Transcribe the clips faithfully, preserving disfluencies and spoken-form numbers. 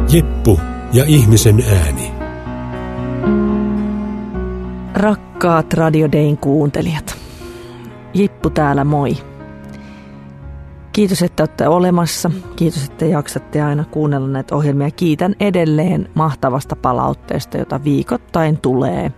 Jippu ja ihmisen ääni. Rakkaat Radio Dayn kuuntelijat. Jippu täällä, moi. Kiitos, että olette olemassa. Kiitos, että jaksatte aina kuunnella näitä ohjelmia. Kiitän edelleen mahtavasta palautteesta, jota viikoittain tulee.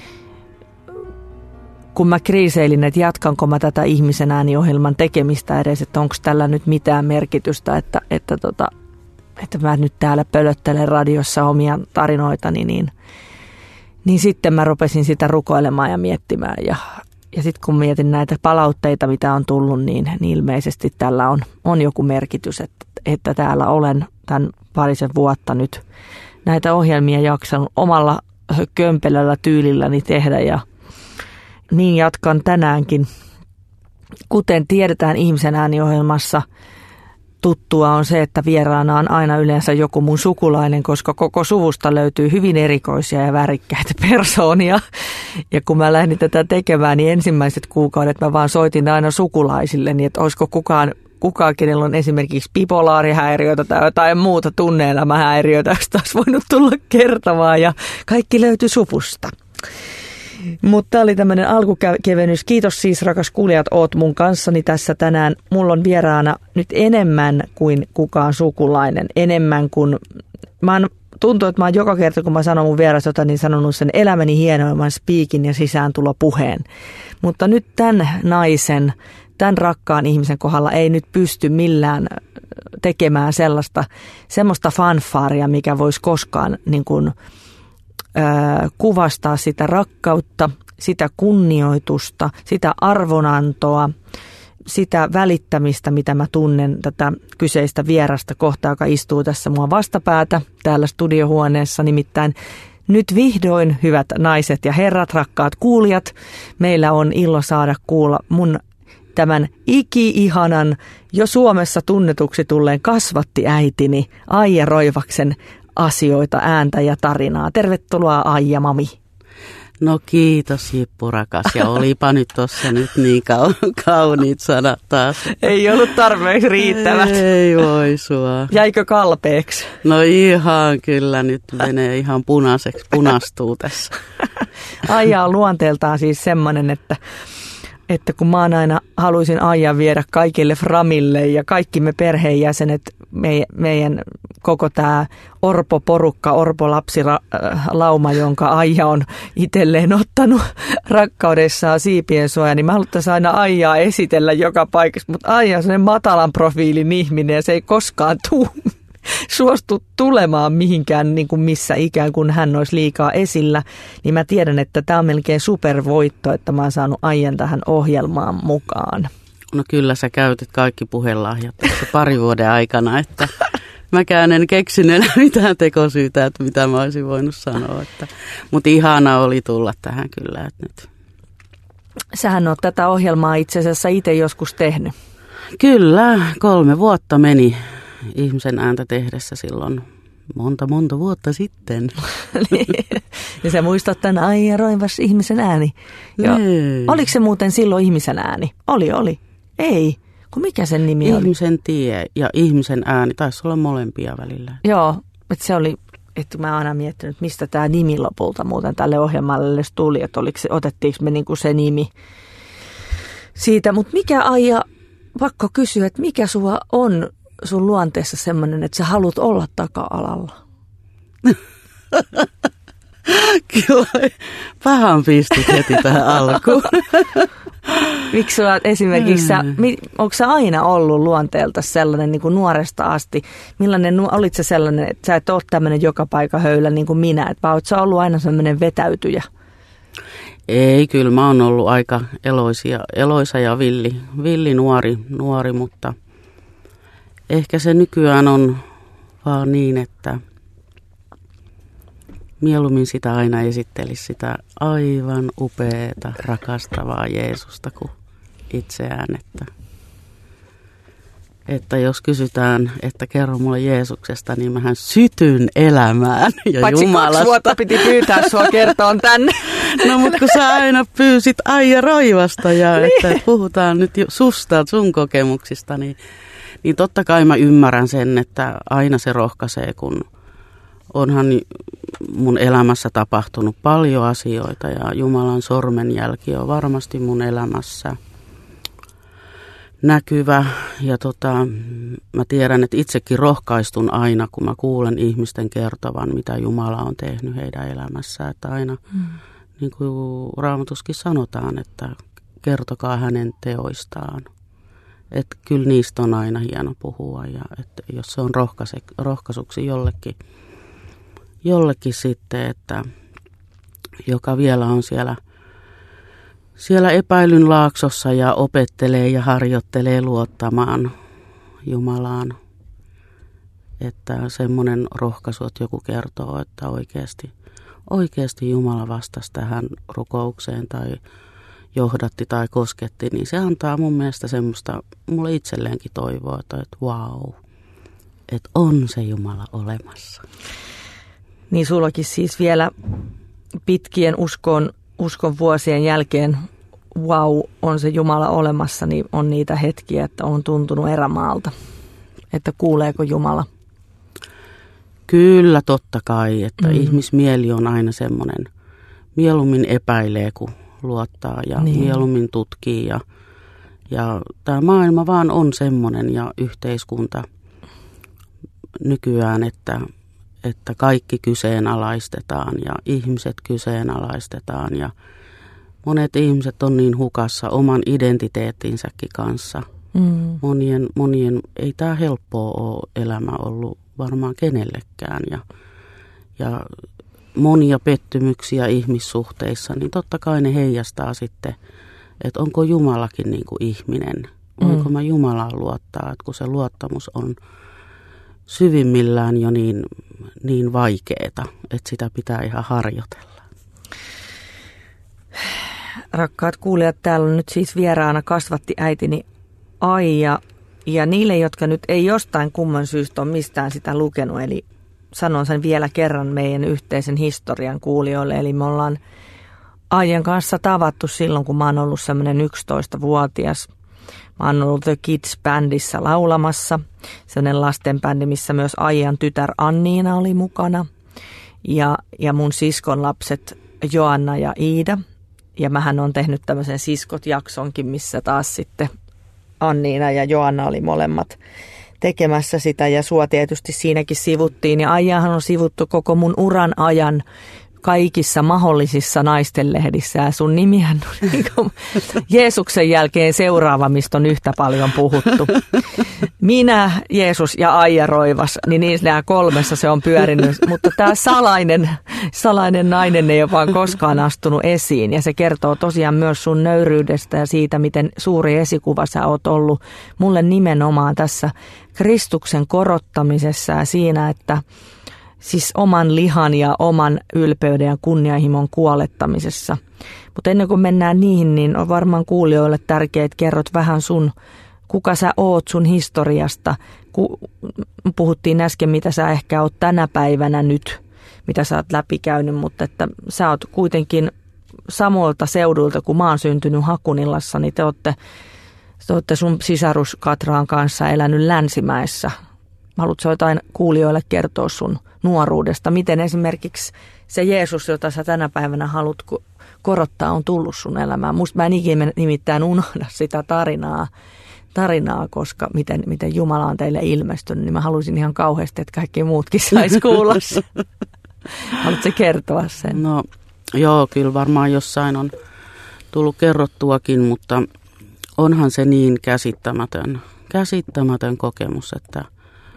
Kun mä kriiseilin, että jatkanko mä tätä ihmisen ääniohjelman tekemistä edes, että onko tällä nyt mitään merkitystä, että, että, tota, että mä nyt täällä pölöttelen radiossa omia tarinoitani, niin, niin sitten mä rupesin sitä rukoilemaan ja miettimään. Ja, ja sitten kun mietin näitä palautteita, mitä on tullut, niin, niin ilmeisesti tällä on, on joku merkitys, että, että täällä olen tämän parisen vuotta nyt näitä ohjelmia jaksanut omalla kömpelöllä tyylilläni tehdä ja niin jatkan tänäänkin. Kuten tiedetään ihmisen ääniohjelmassa, tuttua on se, että vieraana on aina yleensä joku mun sukulainen, koska koko suvusta löytyy hyvin erikoisia ja värikkäitä persoonia. Ja kun mä lähdin tätä tekemään, niin ensimmäiset kuukaudet mä vaan soitin aina sukulaisille, niin että olisiko kukaan, kukaan kenellä on esimerkiksi bipolaarihäiriötä tai jotain muuta tunne-elämähäiriötä, josta taas voinut tulla kertomaan ja kaikki löytyi suvusta. Mutta tämä oli tämmöinen alkukevennys. Kiitos siis, rakas kuulijat, oot mun kanssani tässä tänään. Mulla on vieraana nyt enemmän kuin kukaan sukulainen. Enemmän kuin, mä oon, tuntuu, että mä oon joka kerta, kun mä sanon mun vieras jotain, niin sanonut sen elämäni hienoimman spiikin ja sisääntulopuheen. Mutta nyt tämän naisen, tämän rakkaan ihmisen kohdalla ei nyt pysty millään tekemään sellaista, semmoista fanfaaria, mikä voisi koskaan niin kuin kuvastaa sitä rakkautta, sitä kunnioitusta, sitä arvonantoa, sitä välittämistä, mitä mä tunnen tätä kyseistä vierasta kohtaa, joka istuu tässä mua vastapäätä täällä studiohuoneessa. Nimittäin nyt vihdoin, hyvät naiset ja herrat, rakkaat kuulijat, meillä on ilo saada kuulla mun tämän iki-ihanan, jo Suomessa tunnetuksi tulleen kasvattiäitini Aija Roivaksen asioita, ääntä ja tarinaa. Tervetuloa, Aija mami. No kiitos, Jippu rakas. Ja olipa nyt tuossa nyt niin kauniit sanat taas. Ei ollut tarpeeksi riittävät. Ei voi sua. Jäikö kalpeeksi? No ihan kyllä, nyt menee ihan punaiseksi, punastuu tässä. Aija on luonteeltaan siis semmoinen, että että kun mä aina haluaisin Aijan viedä kaikille framille ja kaikki me perheenjäsenet, me, meidän koko tämä orpo-porukka, orpo-lapsilauma, jonka Aija on itselleen ottanut rakkaudessaan siipien suojaan, niin mä haluaisin aina Aijaa esitellä joka paikassa, mutta Aija on sellainen matalan profiilin ihminen ja se ei koskaan tule. suostu tulemaan mihinkään, niin kuin missä ikään kuin hän olisi liikaa esillä, niin mä tiedän, että tämä on melkein supervoitto, että mä oon saanut Aijan tähän ohjelmaan mukaan. No kyllä sä käytit kaikki puhelahjat tässä pari vuoden aikana, että mäkään en keksinyt enää mitään tekosyytä, että mitä mä olisin voinut sanoa. Että, mutta ihana oli tulla tähän kyllä, että nyt. Sähän oot tätä ohjelmaa itse asiassa itse joskus tehnyt. Kyllä, kolme vuotta meni ihmisen ääntä tehdessä silloin monta, monta vuotta sitten. Ja sä muistat tämän Aija Roivas ihmisen ääni. Jo. Oliko se muuten silloin ihmisen ääni? Oli, oli. Ei. Kun mikä sen nimi ihmisen oli? Ihmisen tie ja ihmisen ääni. Taisi olla molempia välillä. Joo, että se oli, että mä oon aina miettinyt, mistä tämä nimi lopulta muuten tälle ohjelmalle tuli. Että oliko se, otettiinko me niinku se nimi siitä. Mutta mikä Aija, pakko kysyä, että mikä sua on sun luonteessa semmoinen, että sä haluat olla taka-alalla? Kyllä, pahan pistit heti tähän alkuun. Miksi sä esimerkiksi, sä, onko sä aina ollut luonteelta sellainen niin kuin nuoresta asti? Millainen, olit sä sellainen, että sä et ole tämmöinen joka paikka höylä niin kuin minä, että vai oot sä ollut aina sellainen vetäytyjä? Ei, kyllä mä oon ollut aika eloisia, eloisa ja villi, villi nuori, nuori, mutta ehkä se nykyään on vaan niin, että mieluummin sitä aina esittelisi sitä aivan upeata, rakastavaa Jeesusta kuin itseään. Että, että jos kysytään, että kerro mulle Jeesuksesta, niin mähän sytyn elämään ja paitsi Jumalasta. Kaksi vuotta piti pyytää sua kertoon tänne. No mutta kun sä aina pyysit Aija Roivasta ja niin. Että puhutaan nyt susta, sun kokemuksista, niin, niin totta kai mä ymmärrän sen, että aina se rohkaisee, kun onhan mun elämässä tapahtunut paljon asioita ja Jumalan sormenjälki on varmasti mun elämässä näkyvä. Ja tota, mä tiedän, että itsekin rohkaistun aina, kun mä kuulen ihmisten kertovan, mitä Jumala on tehnyt heidän elämässään. Että aina, mm. niin kuin Raamatuskin sanotaan, että kertokaa hänen teoistaan. Että kyllä niistä on aina hieno puhua ja että jos se on rohkaise, rohkaisuksi jollekin, jollekin sitten, että joka vielä on siellä, siellä epäilyn laaksossa ja opettelee ja harjoittelee luottamaan Jumalaan. Että semmoinen rohkaisu, että joku kertoo, että oikeasti, oikeasti Jumala vastasi tähän rukoukseen tai johdatti tai kosketti, niin se antaa mun mielestä semmoista mulle itselleenkin toivoa, että vau, wow, että on se Jumala olemassa. Niin sullakin siis vielä pitkien uskon, uskon vuosien jälkeen, vau, wow, on se Jumala olemassa, niin on niitä hetkiä, että on tuntunut erämaalta, että kuuleeko Jumala. Kyllä totta kai, että mm. ihmismieli on aina semmoinen, mieluummin epäilee kuin luottaa ja niin. mieluummin tutkii ja, ja tämä maailma vaan on semmoinen ja yhteiskunta nykyään, että, että kaikki kyseenalaistetaan ja ihmiset kyseenalaistetaan ja monet ihmiset on niin hukassa oman identiteettinsäkin kanssa. Mm. Monien, monien ei tämä helppoa ole elämä ollut varmaan kenellekään ja, ja monia pettymyksiä ihmissuhteissa, niin totta kai ne heijastaa sitten, että onko Jumalakin niin kuin ihminen. Voinko mm. mä Jumalaan luottaa, että kun se luottamus on syvimmillään jo niin, niin vaikeeta, että sitä pitää ihan harjoitella. Rakkaat kuulijat, täällä on nyt siis vieraana kasvatti äitini Aija. Ja niille, jotka nyt ei jostain kumman syystä ole mistään sitä lukenut, eli sanon sen vielä kerran meidän yhteisen historian kuulijoille. Eli me ollaan Aijan kanssa tavattu silloin, kun mä oon ollut semmoinen yksitoistavuotias. Mä oon ollut The Kids-bändissä laulamassa. Sellainen lastenbändi, missä myös Aijan tytär Anniina oli mukana. Ja, ja mun siskon lapset Joanna ja Iida. Ja mähän on tehnyt tämmöisen siskot-jaksonkin, missä taas sitten Anniina ja Joanna oli molemmat tekemässä sitä ja sua tietysti siinäkin sivuttiin. Ja Aijahan on sivuttu koko mun uran ajan kaikissa mahdollisissa naistenlehdissä ja sun nimihän on niin kuin Jeesuksen jälkeen seuraava, mistä on yhtä paljon puhuttu. Minä, Jeesus ja Aija Roivas, niin niissä kolmessa se on pyörinyt, mutta tämä salainen, salainen nainen ei ole vaan koskaan astunut esiin ja se kertoo tosiaan myös sun nöyryydestä ja siitä, miten suuri esikuva sä oot ollut mulle nimenomaan tässä Kristuksen korottamisessa ja siinä, että siis oman lihan ja oman ylpeyden ja kunnianhimon kuolettamisessa. Mutta ennen kuin mennään niihin, niin on varmaan kuulijoille tärkeää, että kerrot vähän sun, kuka sä oot sun historiasta. Ku, puhuttiin äsken, mitä sä ehkä oot tänä päivänä nyt, mitä sä oot läpikäynyt, mutta että sä oot kuitenkin samoilta seudulta, kun mä oon syntynyt Hakunilassa, niin te ootte, te ootte sun sisarus Katraan kanssa elänyt Länsimäessä. Haluatko jotain kuulijoille kertoa sun nuoruudesta? Miten esimerkiksi se Jeesus, jota sä tänä päivänä haluat korottaa, on tullut sun elämään? Musta mä en ikinä nimittäin unohda sitä tarinaa, tarinaa koska miten, miten Jumala on teille ilmestynyt, niin mä haluaisin ihan kauheasti, että kaikki muutkin sais kuulla sen. Haluatko kertoa sen? No joo, kyllä varmaan jossain on tullut kerrottuakin, mutta onhan se niin käsittämätön, käsittämätön kokemus, että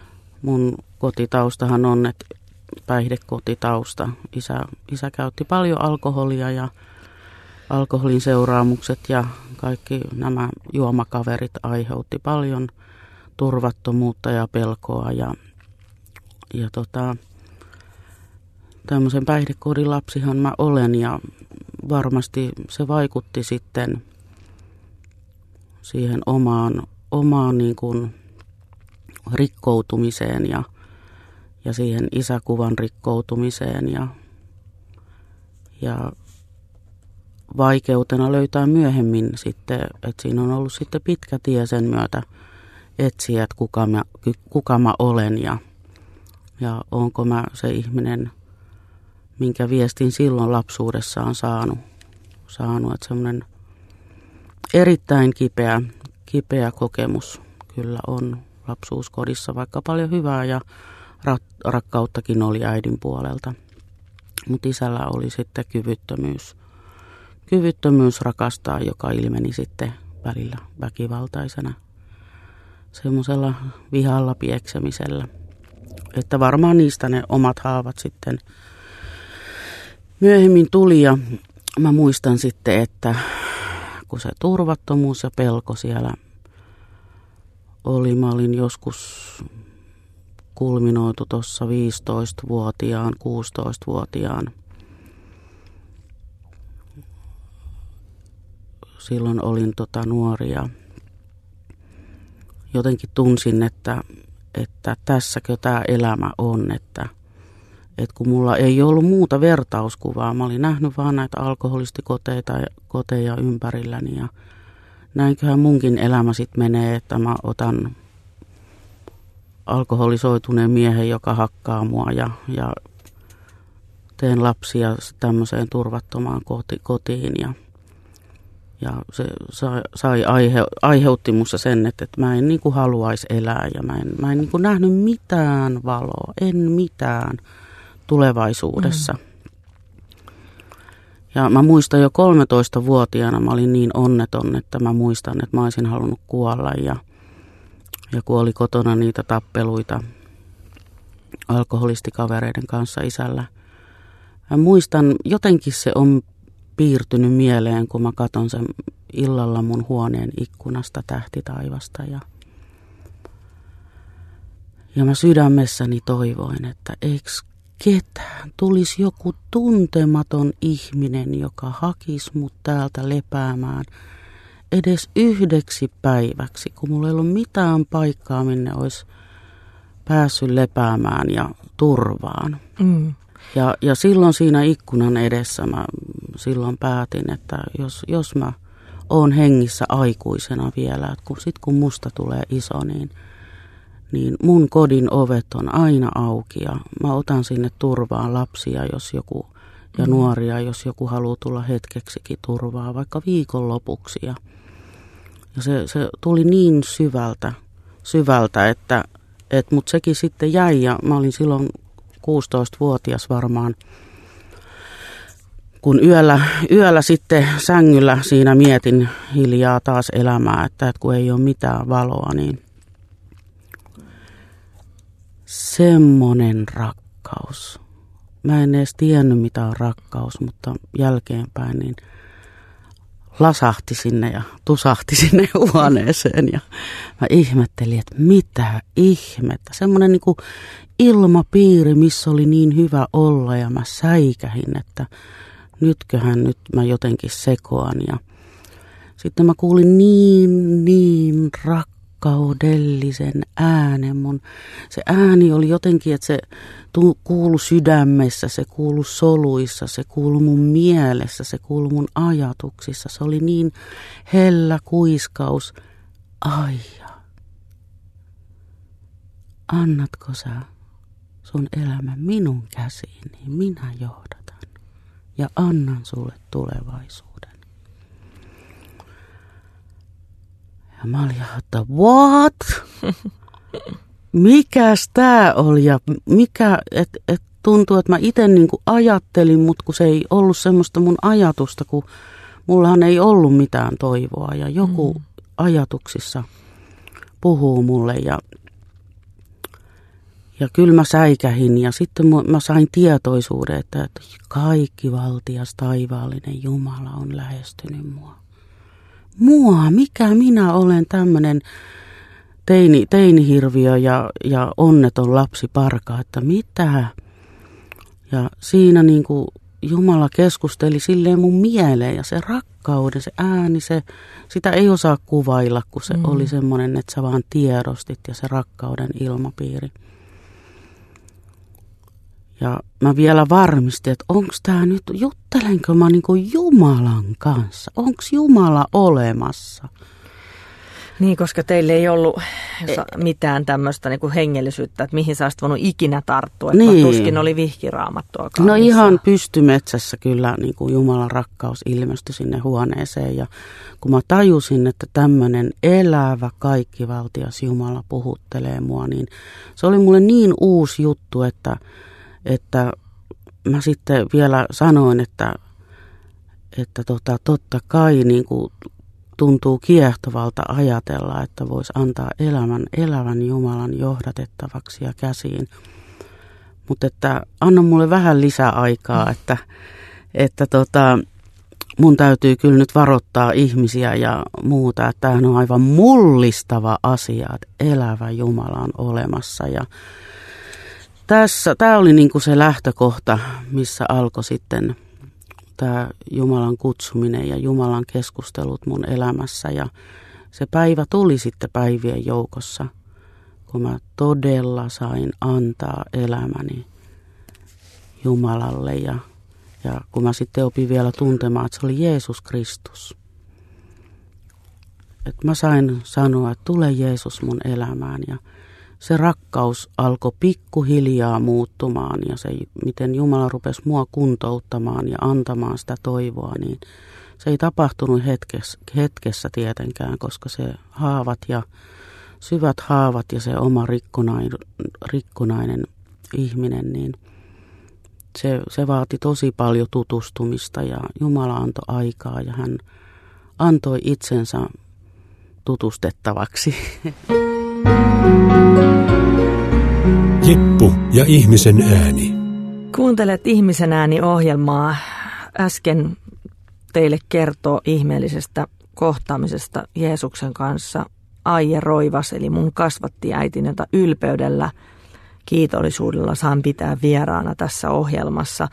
mun kotitaustahan on, että päihdekotitausta. Isä, isä käytti paljon alkoholia ja alkoholin seuraamukset ja kaikki nämä juomakaverit aiheutti paljon turvattomuutta ja pelkoa. Ja, ja tota, tämmöisen päihdekodin lapsihan mä olen ja varmasti se vaikutti sitten siihen omaan, omaan niin kuin rikkoutumiseen ja, ja siihen isäkuvan rikkoutumiseen ja, ja vaikeutena löytää myöhemmin sitten, että siinä on ollut sitten pitkä tie sen myötä etsiä, että kuka mä, kuka mä olen ja ja onko mä se ihminen, minkä viestin silloin lapsuudessa on saanut. saanut että semmoinen erittäin kipeä, kipeä kokemus kyllä on lapsuuskodissa, vaikka paljon hyvää ja rak- rakkauttakin oli äidin puolelta. Mutta isällä oli sitten kyvyttömyys, kyvyttömyys rakastaa, joka ilmeni sitten välillä väkivaltaisena, semmoisella vihalla pieksemisellä. Että varmaan niistä ne omat haavat sitten myöhemmin tuli ja mä muistan sitten, että kun se turvattomuus ja pelko siellä oli, mä olin joskus kulminoitu tuossa viisitoistavuotiaan, kuusitoistavuotiaan. Silloin olin tota nuoria. Jotenkin tunsin, että, että tässäkö tämä elämä on, että, että kun mulla ei ollut muuta vertauskuvaa, mä olin nähnyt vaan näitä alkoholistikoteita koteja ympärilläni ja näinköhän munkin elämä sitten menee, että mä otan alkoholisoituneen miehen, joka hakkaa mua ja, ja teen lapsia tämmöiseen turvattomaan koti, kotiin ja, ja se sai, sai aihe, aiheutti musta sen, että, että mä en niin kuin haluaisi elää ja mä en, mä en niin kuin nähnyt mitään valoa, en mitään tulevaisuudessa. Mm. Ja mä muistan jo kolmetoistavuotiaana mä olin niin onneton, että mä muistan, että mä olisin halunnut kuolla ja Ja kun oli kotona niitä tappeluita alkoholistikavereiden kanssa isällä. Mä muistan, jotenkin se on piirtynyt mieleen, kun mä katson sen illalla mun huoneen ikkunasta tähtitaivasta. Ja, ja mä sydämessäni toivoin, että eikö ketään tulisi joku tuntematon ihminen, joka hakisi mut täältä lepäämään edes yhdeksi päiväksi, kun mulla ei ollut mitään paikkaa, minne olisi päässyt lepäämään ja turvaan. Mm. Ja, ja silloin siinä ikkunan edessä mä silloin päätin, että jos, jos mä oon hengissä aikuisena vielä, että kun, sit kun musta tulee iso, niin, niin mun kodin ovet on aina auki ja mä otan sinne turvaan lapsia, jos joku, ja mm. nuoria, jos joku haluaa tulla hetkeksikin turvaa, vaikka viikonlopuksi. Ja Ja se, se tuli niin syvältä, syvältä että, että mut sekin sitten jäi ja mä olin silloin kuusitoistavuotias varmaan, kun yöllä, yöllä sitten sängyllä siinä mietin hiljaa taas elämää, että, että kun ei ole mitään valoa, niin semmonen rakkaus. Mä en edes tiennyt mitä on rakkaus, mutta jälkeenpäin niin lasahti sinne ja tusahti sinne huoneeseen ja mä ihmettelin, että mitä ihmettä. Semmoinen niin kuin ilmapiiri, missä oli niin hyvä olla ja mä säikähin, että nytköhän nyt mä jotenkin sekoan. Ja sitten mä kuulin niin, niin rakkaudellisen äänen. Mun, se ääni oli jotenkin, että se kuului sydämessä, se kuului soluissa, se kuului mun mielessä, se kuului mun ajatuksissa. Se oli niin hellä kuiskaus. Aija, annatko sä sun elämän minun käsiin, niin minä johdatan ja annan sulle tulevaisuuden. Ja mä olin, että what? Mikäs tää oli ja mikä, että et tuntuu, että mä itse niinku ajattelin, mutta kun se ei ollut semmoista mun ajatusta, kun mullahan ei ollut mitään toivoa ja joku mm. ajatuksissa puhuu mulle ja, ja kyllä mä säikähin ja sitten mä sain tietoisuuden, että, että kaikki valtias taivaallinen Jumala on lähestynyt mua. Mua, mikä minä olen tämmöinen teini, teinihirviö ja, ja onneton lapsi parka, että mitä. Ja siinä niin kuin Jumala keskusteli silleen mun mieleen ja se rakkauden, se ääni, se, sitä ei osaa kuvailla, kun se mm. oli semmoinen, että sä vaan tiedostit ja se rakkauden ilmapiiri. Ja mä vielä varmistin, että onko tää nyt, juttelenko mä niinku Jumalan kanssa? Onko Jumala olemassa? Niin, koska teille ei ollut mitään tämmöistä niin kuin hengellisyyttä, että mihin sä olisit voinut ikinä tarttua, että niin. tuskin oli vihkiraamattuakaan. No missään. Ihan pystymetsässä kyllä niin kuin Jumalan rakkaus ilmestyi sinne huoneeseen ja kun mä tajusin, että tämmöinen elävä kaikkivaltias Jumala puhuttelee mua, niin se oli mulle niin uusi juttu, että, että mä sitten vielä sanoin, että, että tota, totta kai niin kuin tuntuu kiehtovalta ajatella, että voisi antaa elämän elävän Jumalan johdatettavaksi ja käsiin. Mutta että anna mulle vähän lisää aikaa, että, että tota, mun täytyy kyllä nyt varoittaa ihmisiä ja muuta, että tämähän on aivan mullistava asia, että elävä Jumala on olemassa. Ja tässä, tämä oli niinku se lähtökohta, missä alkoi sitten tämä Jumalan kutsuminen ja Jumalan keskustelut mun elämässä. Ja se päivä tuli sitten päivien joukossa, kun mä todella sain antaa elämäni Jumalalle. Ja, ja kun mä sitten opin vielä tuntemaan, että se oli Jeesus Kristus. Että mä sain sanoa, että tule Jeesus mun elämään. Ja se rakkaus alkoi pikkuhiljaa muuttumaan ja se, miten Jumala rupesi mua kuntouttamaan ja antamaan sitä toivoa, niin se ei tapahtunut hetkessä, hetkessä tietenkään, koska se haavat ja syvät haavat ja se oma rikkonainen, rikkonainen ihminen, niin se, se vaati tosi paljon tutustumista ja Jumala antoi aikaa ja hän antoi itsensä tutustettavaksi. Jeppu ja ihmisen ääni. Kuuntelet Ihmisen ääni -ohjelmaa. Äsken teille kertoo ihmeellisestä kohtaamisesta Jeesuksen kanssa Aije Roivas, eli mun kasvattiäitini, jota ylpeydellä, kiitollisuudella saan pitää vieraana tässä ohjelmassa.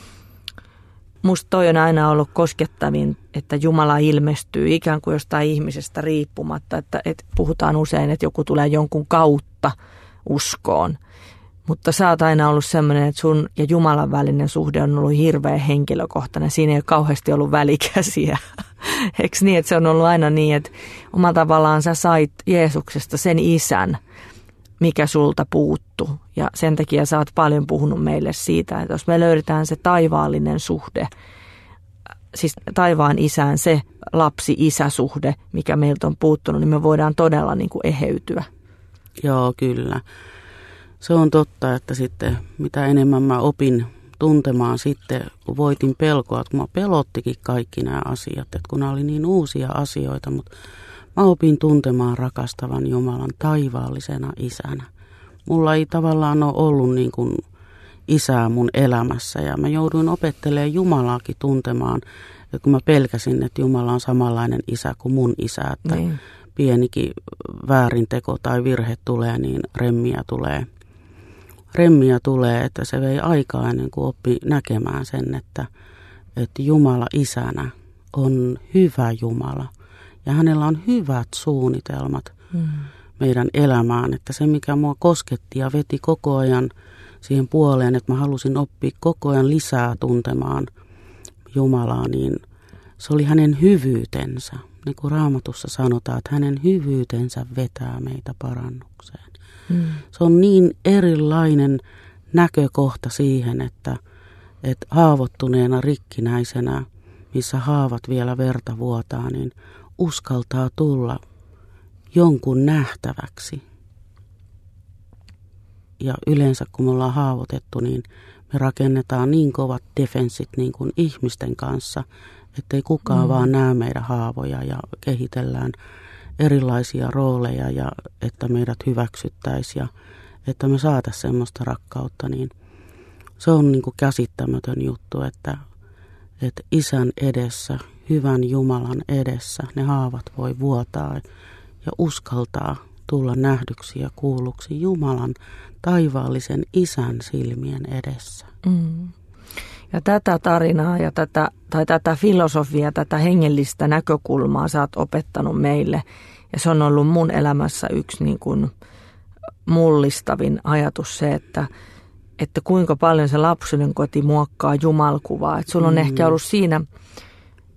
Musta toi on aina ollut koskettavin, että Jumala ilmestyy ikään kuin jostain ihmisestä riippumatta. Että, että puhutaan usein, että joku tulee jonkun kautta uskoon. Mutta sä oot aina ollut sellainen, että sun ja Jumalan välinen suhde on ollut hirveän henkilökohtainen. Siinä ei ole kauheasti ollut välikäsiä. Eikö niin, että se on ollut aina niin, että omalla tavallaan sä sait Jeesuksesta sen isän, mikä sulta puuttu. Ja sen takia sä oot paljon puhunut meille siitä, että jos me löydetään se taivaallinen suhde, siis taivaan isään se lapsi-isäsuhde, mikä meiltä on puuttunut, niin me voidaan todella niin kuin eheytyä. Joo, kyllä. Se on totta, että sitten mitä enemmän mä opin tuntemaan sitten, kun voitin pelkoa, että kun mä pelottikin kaikki nämä asiat, että kun nämä oli niin uusia asioita, mutta mä opin tuntemaan rakastavan Jumalan taivaallisena isänä. Mulla ei tavallaan ole ollut niin kuin isää mun elämässä ja mä jouduin opettelemaan Jumalaakin tuntemaan, että kun mä pelkäsin, että Jumala on samanlainen isä kuin mun isä, että niin. Pienikin väärinteko tai virhe tulee, niin remmiä tulee. Remmiä tulee, että se vei aikaa ennen kuin oppi näkemään sen, että, että Jumala isänä on hyvä Jumala. Ja hänellä on hyvät suunnitelmat mm. meidän elämään, että se mikä mua kosketti ja veti koko ajan siihen puoleen, että mä halusin oppia koko ajan lisää tuntemaan Jumalaa, niin se oli hänen hyvyytensä. Niin kuin Raamatussa sanotaan, että hänen hyvyytensä vetää meitä parannukseen. Mm. Se on niin erilainen näkökohta siihen, että, että haavoittuneena rikkinäisenä, missä haavat vielä verta vuotaa, niin uskaltaa tulla jonkun nähtäväksi. Ja yleensä kun me ollaan haavoitettu, niin me rakennetaan niin kovat defenssit niin kuin ihmisten kanssa, ettei kukaan mm. vaan näe meidän haavoja ja kehitellään erilaisia rooleja ja että meidät hyväksyttäisiin ja että me saataisiin semmoista rakkautta, niin se on niin kuin käsittämätön juttu, että, että isän edessä, hyvän Jumalan edessä ne haavat voi vuotaa ja uskaltaa tulla nähdyksi ja kuulluksi Jumalan taivaallisen isän silmien edessä. Mm. Ja tätä tarinaa ja tätä, tai tätä filosofiaa, tätä hengellistä näkökulmaa sä oot opettanut meille. Ja se on ollut mun elämässä yksi niin kuin mullistavin ajatus se, että, että kuinka paljon se lapsuuden koti muokkaa jumalkuvaa. Että sulla on mm. ehkä ollut siinä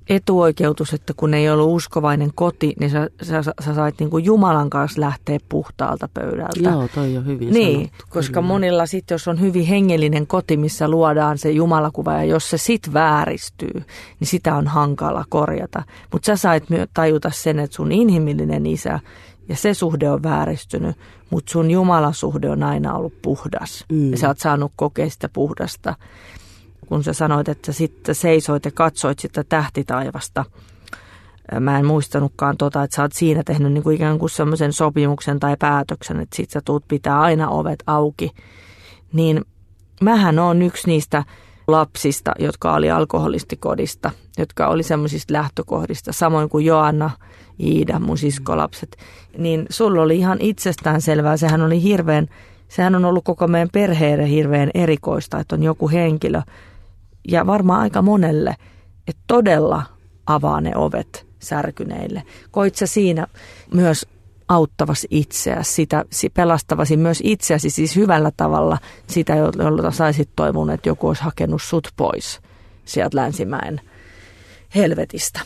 etuoikeutus, että kun ei ollut uskovainen koti, niin sä, sä, sä sait niin kuin Jumalan kanssa lähteä puhtaalta pöydältä. Joo, toi on hyvin niin, sanottu. koska kyllä. monilla sitten, jos on hyvin hengellinen koti, missä luodaan se Jumalakuva, ja jos se sit vääristyy, niin sitä on hankala korjata. Mutta sä sait myös tajuta sen, että sun inhimillinen isä ja se suhde on vääristynyt, mutta sun Jumalan suhde on aina ollut puhdas. Mm. Ja sä oot saanut kokea sitä puhdasta. Kun sä sanoit, että sä sitten seisoit ja katsoit sitä tähtitaivasta. Mä en muistanutkaan tota, että sä oot siinä tehnyt niin kuin ikään kuin semmoisen sopimuksen tai päätöksen, että sit sä tuut pitää aina ovet auki. Niin mähän on yksi niistä lapsista, jotka oli alkoholistikodista, jotka oli semmoisista lähtökohdista, samoin kuin Joanna, Iida, mun siskolapset. Niin sulla oli ihan itsestään selvää, sehän oli hirveän, sehän on ollut koko meidän perheelle hirveän erikoista, että on joku henkilö, ja varmaan aika monelle, että todella avaa ne ovet särkyneille. Koit sä siinä myös auttavasi itseäsi, sitä, pelastavasi myös itseäsi siis hyvällä tavalla sitä, jolta saisit toivon, että joku olisi hakenut sut pois sieltä Länsimäen helvetistä.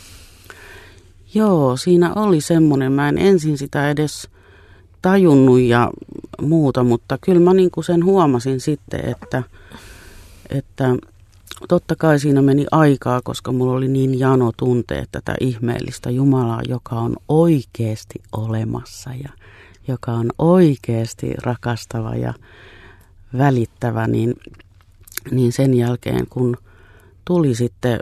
Joo, siinä oli semmoinen, mä en ensin sitä edes tajunnut ja muuta, mutta kyllä mä niin kuin sen huomasin sitten, että, että totta kai siinä meni aikaa, koska mulla oli niin jano tuntea tätä ihmeellistä Jumalaa, joka on oikeasti olemassa ja joka on oikeasti rakastava ja välittävä, niin, niin sen jälkeen kun tuli sitten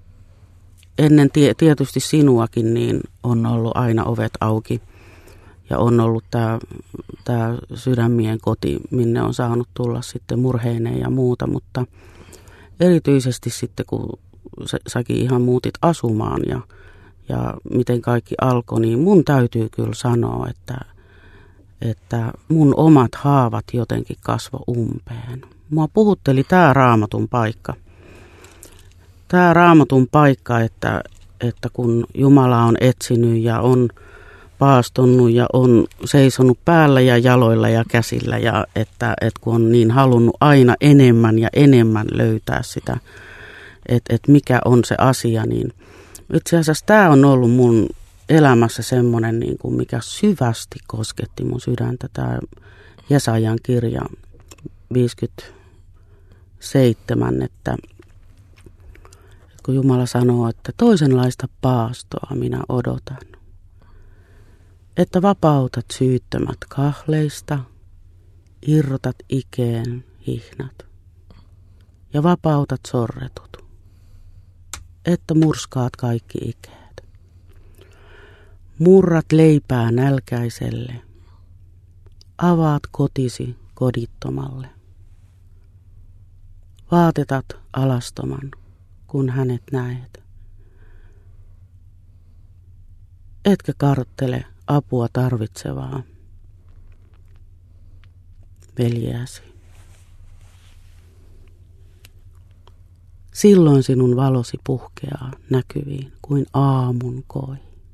ennen tie, tietysti sinuakin, niin on ollut aina ovet auki ja on ollut tämä tää sydämien koti, minne on saanut tulla sitten murheineen ja muuta, mutta erityisesti sitten, kun sä, säkin ihan muutit asumaan ja, ja miten kaikki alkoi, niin mun täytyy kyllä sanoa, että, että mun omat haavat jotenkin kasvo umpeen. Mua puhutteli tämä Raamatun paikka. Tämä Raamatun paikka, että, että kun Jumala on etsinyt ja on paastonnut ja on seisonut päällä ja jaloilla ja käsillä ja että, että kun on niin halunnut aina enemmän ja enemmän löytää sitä, että, että mikä on se asia, niin itse asiassa tämä on ollut mun elämässä semmoinen, niin kuin mikä syvästi kosketti mun sydäntä, tämä Jesajan kirja viisikymmentäseitsemän, että kun Jumala sanoo, että toisenlaista paastoa minä odotan. Että vapautat syyttömät kahleista, irrotat ikeen hihnat ja vapautat sorretut, että murskaat kaikki ikeet. Murrat leipää nälkäiselle, avaat kotisi kodittomalle. Vaatetat alastoman, kun hänet näet. Etkä karttele apua tarvitsevaa veljeäsi. Silloin sinun valosi puhkeaa näkyviin kuin aamun koi.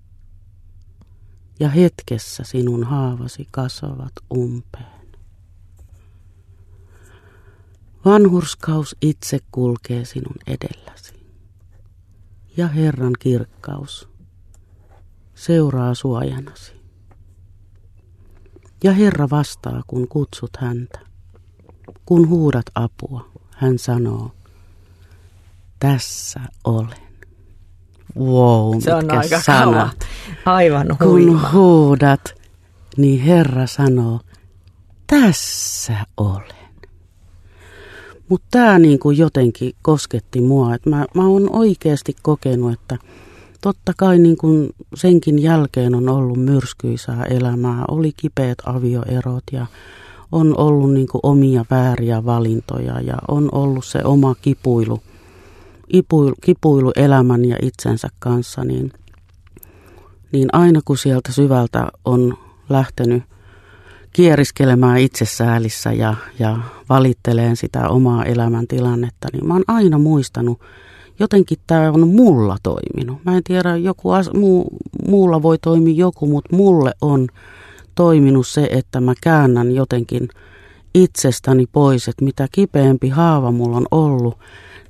Ja hetkessä sinun haavasi kasvavat umpeen. Vanhurskaus itse kulkee sinun edelläsi. Ja Herran kirkkaus seuraa suojanasi. Ja Herra vastaa, kun kutsut häntä. Kun huudat apua, hän sanoo, tässä olen. Wow, se on aika sanat. Kava. Aivan huima. Kun huudat, niin Herra sanoo, tässä olen. Mutta tämä niinku jotenkin kosketti mua, että mä, mä oon oikeasti kokenut, että totta kai niin kuin senkin jälkeen on ollut myrskyisää elämää, oli kipeät avioerot ja on ollut niin kuin omia vääriä valintoja ja on ollut se oma kipuilu, kipuilu, kipuilu elämän ja itsensä kanssa, niin, niin aina kun sieltä syvältä on lähtenyt kieriskelemään itsesäälissä ja, ja valitteleen sitä omaa elämäntilannetta, niin mä oon aina muistanut, jotenkin tämä on mulla toiminut. Mä en tiedä, joku as, muu, muulla voi toimia joku, mutta mulle on toiminut se, että mä käännän jotenkin itsestäni pois, että mitä kipeämpi haava mulla on ollut,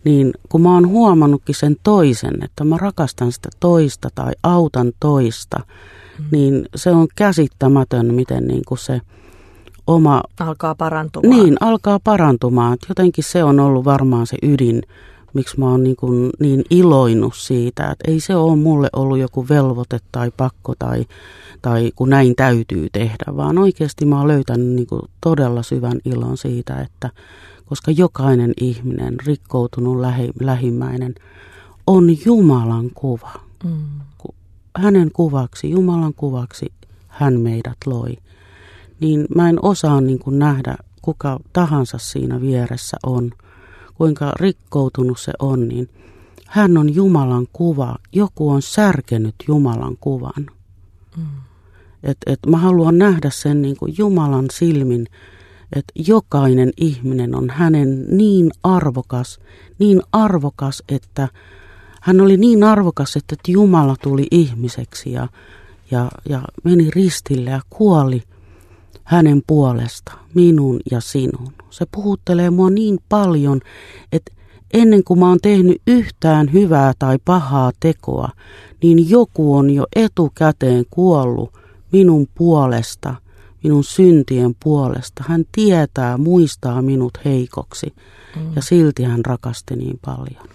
niin kun mä oon huomannutkin sen toisen, että mä rakastan sitä toista tai autan toista, mm. niin se on käsittämätön, miten niin kuin se oma... Alkaa parantumaan. Niin, alkaa parantumaan. Et jotenkin se on ollut varmaan se ydin, miksi mä oon niin, kuin niin iloinut siitä, että ei se ole mulle ollut joku velvoite tai pakko tai, tai kun näin täytyy tehdä, vaan oikeasti mä oon löytänyt niin kuin todella syvän ilon siitä, että koska jokainen ihminen, rikkoutunut lähi, lähimmäinen, on Jumalan kuva. Mm. Hänen kuvaksi, Jumalan kuvaksi hän meidät loi. Niin mä en osaa niin kuin nähdä, kuka tahansa siinä vieressä on, kuinka rikkoutunut se on, niin hän on Jumalan kuva. Joku on särkenyt Jumalan kuvan. Mm. Et, et mä haluan nähdä sen niin kuin Jumalan silmin, että jokainen ihminen on hänen niin arvokas, niin arvokas, että hän oli niin arvokas, että Jumala tuli ihmiseksi ja, ja, ja meni ristille ja kuoli hänen puolesta, minun ja sinun. Se puhuttelee mua niin paljon, että ennen kuin mä oon tehnyt yhtään hyvää tai pahaa tekoa, niin joku on jo etukäteen kuollut minun puolesta, minun syntien puolesta. Hän tietää, muistaa minut heikoksi mm. ja silti hän rakasti niin paljon.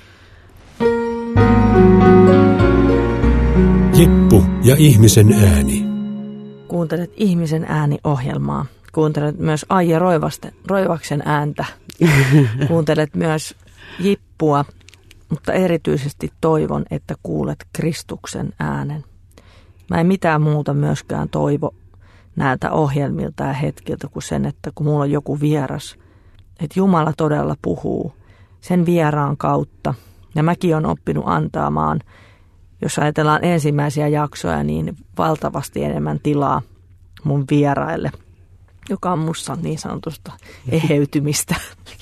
Jippu ja ihmisen ääni. Kuuntelet Ihmisen ääni-ohjelmaa. Kuuntelet myös Aija Roivasten, Roivaksen ääntä. Kuuntelet myös Jippua, mutta erityisesti toivon, että kuulet Kristuksen äänen. Mä en mitään muuta myöskään toivo näiltä ohjelmilta ja hetkiltä kuin sen, että kun mulla on joku vieras, että Jumala todella puhuu sen vieraan kautta. Ja mäkin olen oppinut antamaan, jos ajatellaan ensimmäisiä jaksoja, niin valtavasti enemmän tilaa mun vieraille, joka on musta niin sanotusta eheytymistä.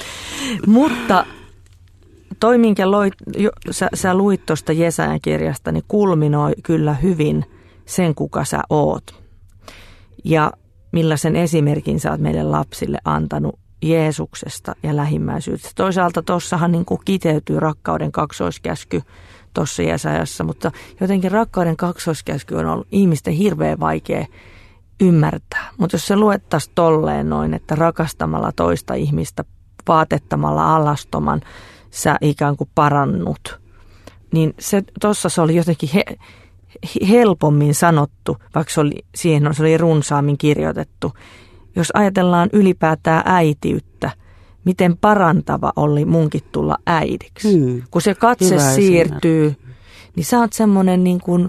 Mutta toi, minkä loit, jo, sä, sä luit tuosta Jesajan kirjasta, niin kulminoi kyllä hyvin sen, kuka sä oot. Ja millaisen esimerkin sä oot meille lapsille antanut Jeesuksesta ja lähimmäisyydestä. Toisaalta tuossahan niin kuin kiteytyy rakkauden kaksoiskäsky tuossa Jesajassa, mutta jotenkin rakkauden kaksoiskäsky on ollut ihmisten hirveän vaikea ymmärtää. Mutta jos se luettaisiin tolleen noin, että rakastamalla toista ihmistä, vaatettamalla alastoman, sä ikään kuin parannut, niin se, tossa se oli jotenkin he, helpommin sanottu, vaikka se oli, siihen se oli runsaammin kirjoitettu. Jos ajatellaan ylipäätään äitiyttä, miten parantava oli munkin tulla äidiksi. Hmm. Kun se katse Hyvä siirtyy, esimerkki. Niin sä oot semmoinen niin kuin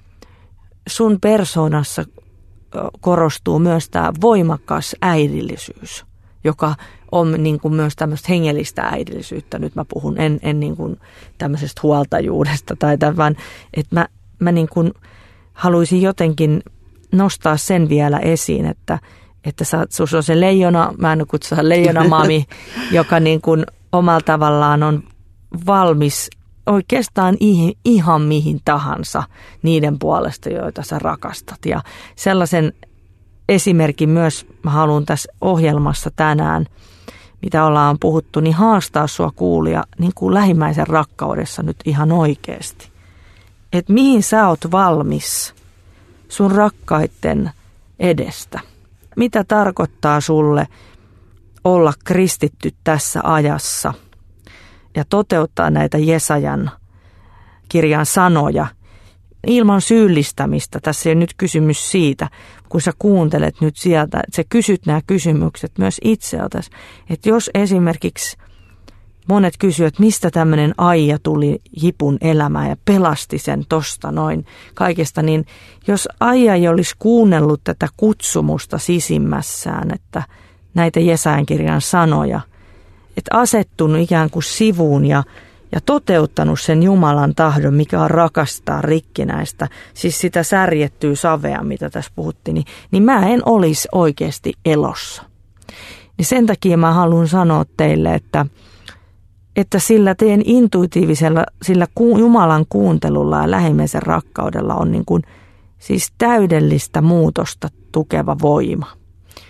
sun persoonassa korostuu myös tämä voimakas äidillisyys, joka on niin kuin myös tämmöistä hengellistä äidillisyyttä. Nyt mä puhun, en, en niin kuin tämmöisestä huoltajuudesta tai tämän, vaan että mä, mä niin kuin haluaisin jotenkin nostaa sen vielä esiin, että että sä, sus on se leijona, mä en kutsu leijonamami, joka niin kuin omalla tavallaan on valmis oikeastaan ihan mihin tahansa niiden puolesta, joita sä rakastat. Ja sellaisen esimerkin myös mä haluan tässä ohjelmassa tänään, mitä ollaan puhuttu, niin haastaa sua kuulija niin kuin lähimmäisen rakkaudessa nyt ihan oikeasti. Että mihin sä oot valmis sun rakkaiden edestä. Mitä tarkoittaa sulle olla kristitty tässä ajassa ja toteuttaa näitä Jesajan kirjan sanoja ilman syyllistämistä. Tässä ei ole nyt kysymys siitä, kun sä kuuntelet nyt sieltä, että sä kysyt nämä kysymykset myös itseltäsi. Että jos esimerkiksi monet kysyvät, että mistä tämmöinen Aija tuli Jipun elämään ja pelasti sen tosta noin kaikesta, niin jos Aija ei olisi kuunnellut tätä kutsumusta sisimmässään, että näitä Jesajan kirjan sanoja, että asettunut ikään kuin sivuun ja, ja toteuttanut sen Jumalan tahdon, mikä on rakastaa rikkinäistä, siis sitä särjettyä savea, mitä tässä puhuttiin, niin, niin mä en olisi oikeasti elossa. Niin sen takia mä haluan sanoa teille, että että sillä teidän intuitiivisella, sillä Jumalan kuuntelulla ja lähimmäisen rakkaudella on niin kuin, siis täydellistä muutosta tukeva voima.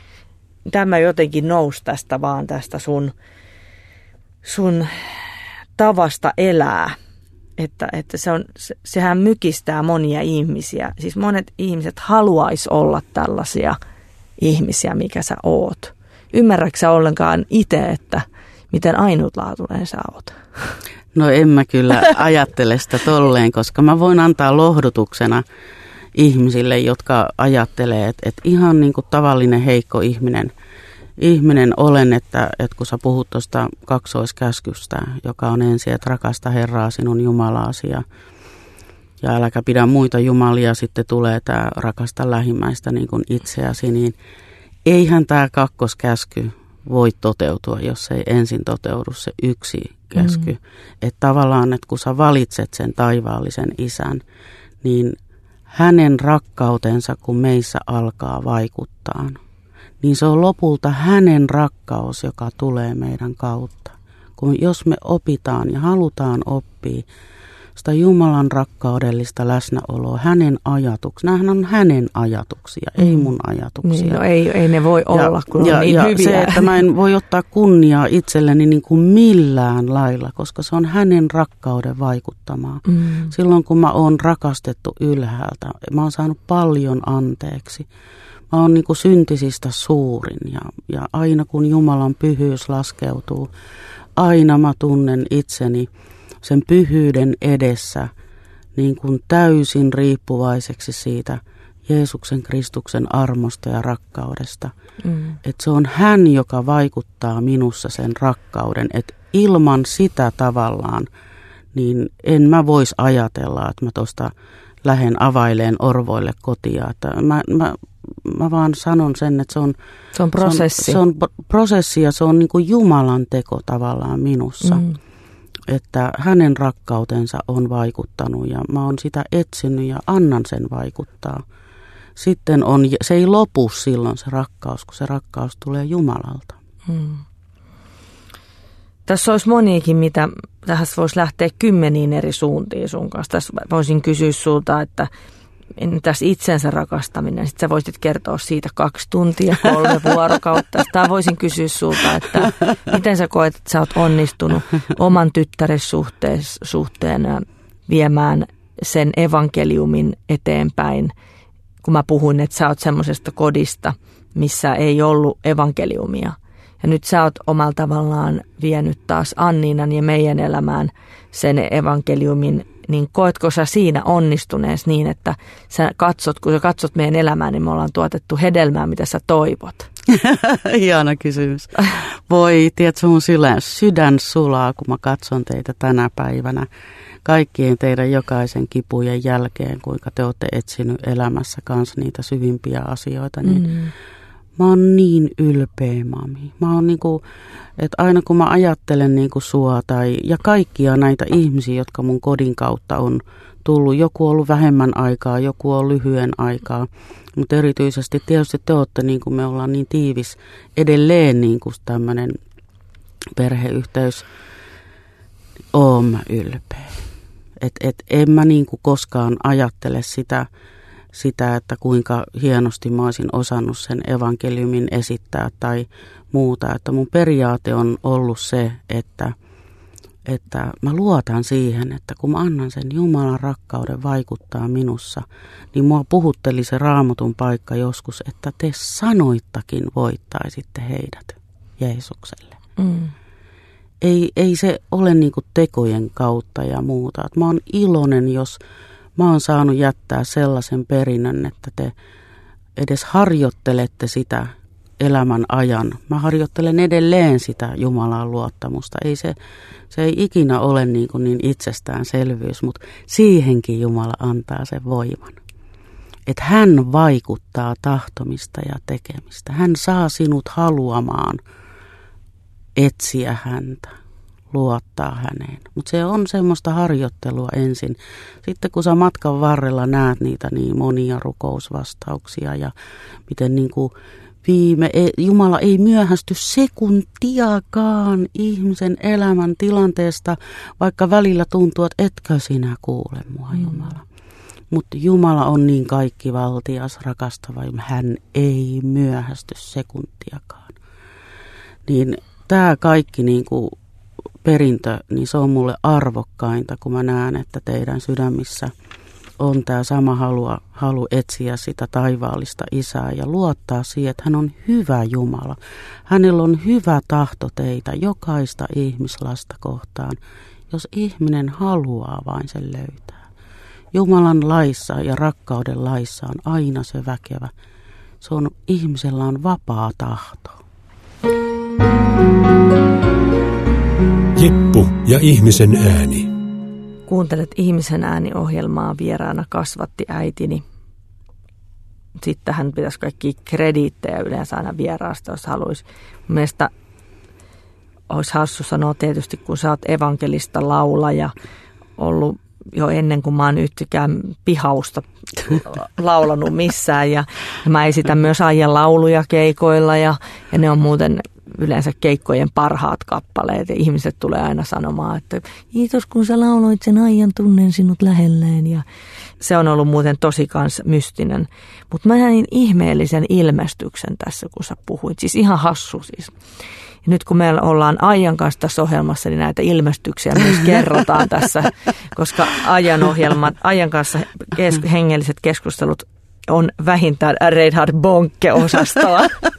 Tämä jotenkin nousi tästä vaan tästä sun, sun tavasta elää. Että, että se on, se, sehän mykistää monia ihmisiä. Siis monet ihmiset haluaisi olla tällaisia ihmisiä, mikä sä oot. Ymmärrätkö sä ollenkaan itse, että miten ainutlaatuinen sä oot? No en mä kyllä ajattele sitä tolleen, koska mä voin antaa lohdutuksena ihmisille, jotka ajattelee, että, että ihan niin kuin tavallinen heikko ihminen, ihminen olen, että, että kun sä puhut tuosta kaksoiskäskystä, joka on ensin, että rakasta Herraa sinun Jumalaasi ja, ja äläkä pidä muita jumalia, sitten tulee tämä rakasta lähimmäistä niin kuin itseäsi, niin eihän tämä kakkoskäsky voi toteutua, jos ei ensin toteudu se yksi käsky. Mm. Että tavallaan, että kun sä valitset sen taivaallisen isän, niin hänen rakkautensa, kun meissä alkaa vaikuttaa, niin se on lopulta hänen rakkaus, joka tulee meidän kautta. Kun jos me opitaan ja halutaan oppia sitä Jumalan rakkaudellista läsnäoloa, hänen ajatuksia. Nämähän on hänen ajatuksia, mm. ei mun ajatuksia. Niin, no ei, ei ne voi ja, olla, kun ja, on niin ja hyviä. Se, että mä en voi ottaa kunniaa itselleni niin kuin millään lailla, koska se on hänen rakkauden vaikuttamaa. Mm. Silloin kun mä oon rakastettu ylhäältä, mä oon saanut paljon anteeksi. Mä oon niin kuin syntisistä suurin ja, ja aina kun Jumalan pyhyys laskeutuu, aina mä tunnen itseni sen pyhyyden edessä niin kuin täysin riippuvaiseksi siitä Jeesuksen Kristuksen armosta ja rakkaudesta. Mm. Että se on hän, joka vaikuttaa minussa sen rakkauden. Että ilman sitä tavallaan, niin en mä vois ajatella, että mä tuosta lähden availeen orvoille kotia. Että mä, mä, mä vaan sanon sen, että se on, se on prosessi. Se on, se on prosessi ja se on niin kuin Jumalan teko tavallaan minussa. Mm. Että hänen rakkautensa on vaikuttanut ja mä oon sitä etsinyt ja annan sen vaikuttaa. Sitten on, se ei lopu silloin se rakkaus, kun se rakkaus tulee Jumalalta. Hmm. Tässä olisi moniakin, mitä tässä voisi lähteä kymmeniin eri suuntiin sun kanssa. Tässä voisin kysyä sulta, että tässä itsensä rakastaminen, sitten sä voisit kertoa siitä kaksi tuntia, kolme vuorokautta. Tai voisin kysyä sulta, että miten sä koet, että sä oot onnistunut oman tyttäres suhteen viemään sen evankeliumin eteenpäin, kun mä puhuin, että sä oot semmoisesta kodista, missä ei ollut evankeliumia. Ja nyt sä oot omalla tavallaan vienyt taas Anniinan ja meidän elämään sen evankeliumin. Niin koetko sä siinä onnistuneessa niin, että sä katsot, kun sä katsot meidän elämään, niin me ollaan tuotettu hedelmää, mitä sä toivot? Ihana kysymys. Voi, tiedätkö, mun sydän, sydän sulaa, kun mä katson teitä tänä päivänä. Kaikkien teidän jokaisen kipujen jälkeen, kuinka te olette etsinyt elämässä kanssa niitä syvimpiä asioita, niin mm. mä oon niin ylpeä, mami. Mä oon niinku, että aina kun mä ajattelen niinku sua tai, ja kaikkia näitä ihmisiä, jotka mun kodin kautta on tullut, joku on ollut vähemmän aikaa, joku on lyhyen aikaa, mutta erityisesti tietysti te olette, niin kuin me ollaan niin tiivis edelleen niin kuin tämmöinen perheyhteys, oon mä ylpeä. Että et en mä niin kuin koskaan ajattele sitä, sitä, että kuinka hienosti mä olisin osannut sen evankeliumin esittää tai muuta. Että mun periaate on ollut se, että, että mä luotan siihen, että kun mä annan sen Jumalan rakkauden vaikuttaa minussa, niin mua puhutteli se Raamatun paikka joskus, että te sanoittakin voittaisitte heidät Jeesukselle. Mm. Ei, ei se ole niinku tekojen kautta ja muuta. Et mä oon iloinen, jos mä oon saanut jättää sellaisen perinnön, että te edes harjoittelette sitä elämän ajan. Mä harjoittelen edelleen sitä Jumalan luottamusta. Ei se, se ei ikinä ole niin, kuin niin itsestäänselvyys, mutta siihenkin Jumala antaa sen voiman. Että hän vaikuttaa tahtomista ja tekemistä. Hän saa sinut haluamaan etsiä häntä, luottaa häneen. Mutta se on semmoista harjoittelua ensin. Sitten kun sä matkan varrella näet niitä niin monia rukousvastauksia ja miten niin kuin viime, Jumala ei myöhästy sekuntiakaan ihmisen elämän tilanteesta, vaikka välillä tuntuu, että etkö sinä kuule mua, Jumala. Mm. Mutta Jumala on niin kaikkivaltias, rakastava, hän ei myöhästy sekuntiakaan. Niin tämä kaikki niin kuin perintö, niin se on mulle arvokkainta, kun mä näen, että teidän sydämissä on tämä sama halu, halu etsiä sitä taivaallista Isää ja luottaa siihen, että hän on hyvä Jumala. Hänellä on hyvä tahto teitä, jokaista ihmislasta kohtaan, jos ihminen haluaa vain sen löytää. Jumalan laissa ja rakkauden laissa on aina se väkevä. Se on, ihmisellä on vapaa tahto. Jippu ja ihmisen ääni. Kuuntelet Ihmisen ääni-ohjelmaa, vieraana kasvatti äitini. Sittenhän pitäisi kaikki krediittejä yleensä aina vieraasta, jos haluaisi. Mielestäni olisi hassu sanoa tietysti, kun sä oot evankelista laulaja, ollut jo ennen kuin mä oon yhtäkään pihausta laulanut missään. Ja mä esitän myös ajan lauluja keikoilla ja, ja ne on muuten yleensä keikkojen parhaat kappaleet. Ja ihmiset tulee aina sanomaan, että kiitos kun sä lauloit sen ajan, tunnen sinut lähelleen. Ja se on ollut muuten tosi kans mystinen. Mutta mä näin ihmeellisen ilmestyksen tässä, kun sä puhuit. Siis ihan hassu siis. Ja nyt kun me ollaan Aijan kanssa tässä ohjelmassa, niin näitä ilmestyksiä myös kerrotaan tässä, koska Aijan ohjelmat, Aijan kanssa kes, hengelliset keskustelut on vähintään Reinhard Bonke-osastoa.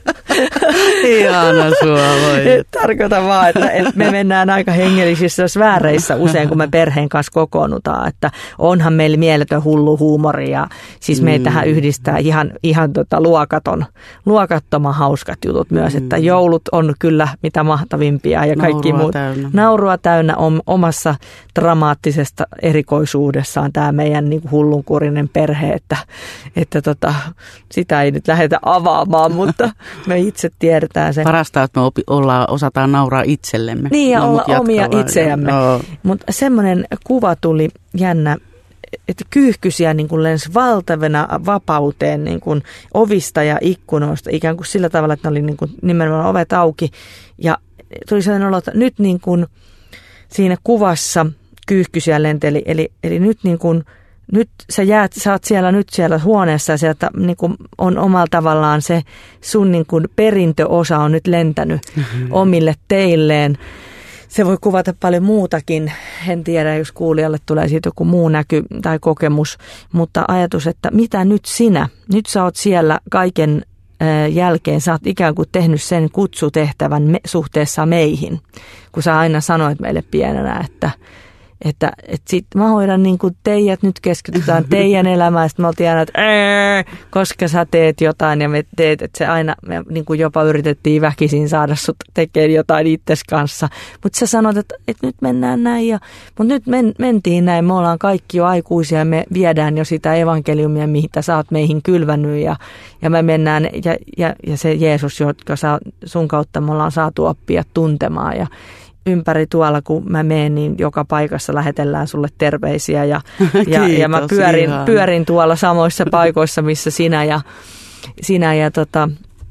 Ihana sua voi. Tarkoitan vaan, että, että me mennään aika hengellisissä sfääreissä usein, kun me perheen kanssa kokoonnutaan. Että onhan meillä mieletön hullu huumori ja siis meitähän yhdistää ihan, ihan tota luokaton, luokattoman hauskat jutut myös. Mm. Että joulut on kyllä mitä mahtavimpia ja kaikki naurua muut. Täynnä. Naurua täynnä on omassa dramaattisesta erikoisuudessaan tämä meidän niin kuin hullunkurinen perhe, että, että tota, sitä ei nyt lähdetä avaamaan, mutta me itse tiedetään se. Parasta, että me opi, ollaan, osataan nauraa itsellemme. Niin ja no, olla omia itseämme. No. Mutta semmoinen kuva tuli jännä, että kyyhkysiä niin kuin lensi valtavana vapauteen niin kuin ovista ja ikkunoista, ikään kuin sillä tavalla, että ne oli niin kuin nimenomaan ovet auki. Ja tuli sellainen olo, että nyt niin kuin siinä kuvassa kyyhkysiä lenteli, eli, eli nyt niin kuin nyt sä jäät, sä oot siellä nyt siellä huoneessa ja sieltä niin kuin on omalla tavallaan se sun niin kuin perintöosa on nyt lentänyt mm-hmm. omille teilleen. Se voi kuvata paljon muutakin. En tiedä, jos kuulijalle tulee siitä joku muu näky tai kokemus, mutta ajatus, että mitä nyt sinä? Nyt sä oot siellä kaiken jälkeen, sä oot ikään kuin tehnyt sen kutsutehtävän me, suhteessa meihin. Kun sä aina sanoit meille pienenä, että Että, että sitten mä hoidan niin kuin teidät, nyt keskitytään teidän elämään. Sitten me oltiin aina, että ee, koska sä teet jotain ja me teet, että se aina, me niin kuin jopa yritettiin väkisin saada sut tekemään jotain itses kanssa. Mutta sä sanot, että, että nyt mennään näin. Ja, mutta nyt men, mentiin näin, me ollaan kaikki jo aikuisia ja me viedään jo sitä evankeliumia, mitä sä oot meihin kylvännyt. Ja, ja me mennään, ja, ja, ja se Jeesus, jotka sä, sun kautta me ollaan saatu oppia tuntemaan ja ympäri tuolla, kun mä menen, niin joka paikassa lähetellään sulle terveisiä ja, ja, ja mä pyörin, pyörin tuolla samoissa paikoissa, missä sinä ja, sinä ja tota,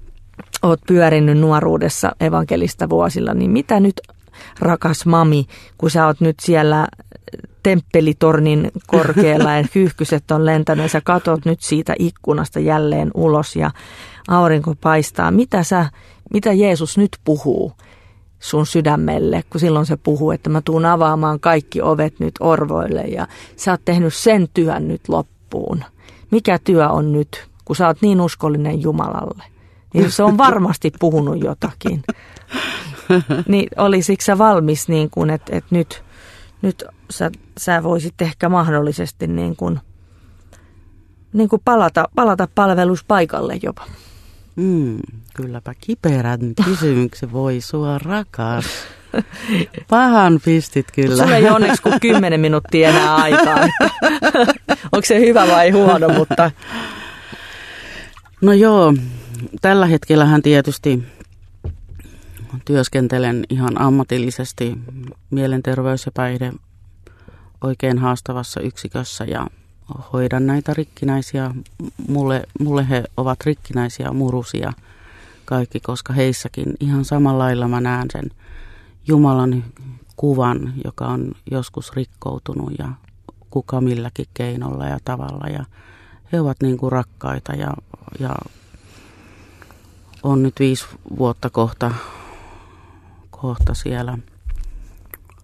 oot pyörinyt nuoruudessa evankelista vuosilla, niin mitä nyt, rakas mami, kun sä oot nyt siellä temppelitornin korkealla ja kyyhkyset on lentänyt ja sä katot nyt siitä ikkunasta jälleen ulos ja aurinko paistaa, mitä sä, mitä Jeesus nyt puhuu sun sydämelle, kun silloin se puhuu, että mä tuun avaamaan kaikki ovet nyt orvoille ja sä oot tehnyt sen työn nyt loppuun. Mikä työ on nyt, kun sä oot niin uskollinen Jumalalle? Niin se on varmasti puhunut jotakin. Niin olisitko sä valmis, niin kun, että, että nyt, nyt sä, sä voisit ehkä mahdollisesti niin kun, niin kun palata, palata palveluspaikalle jopa? Mm, kylläpä kiperän kysymyksen voi sua rakas. Pahan pistit kyllä. Sulla ei onneksi kuin kymmenen minuuttia enää aikaa. Onko se hyvä vai huono, mutta... No joo, tällä hetkellähän tietysti työskentelen ihan ammatillisesti mielenterveys- ja päihde oikein haastavassa yksikössä ja hoidan näitä rikkinäisiä, mulle, mulle he ovat rikkinäisiä murusia kaikki, koska heissäkin ihan samalla lailla mä näen sen Jumalan kuvan, joka on joskus rikkoutunut ja kuka milläkin keinolla ja tavalla. Ja he ovat niin kuin rakkaita ja, ja on nyt viisi vuotta kohta, kohta siellä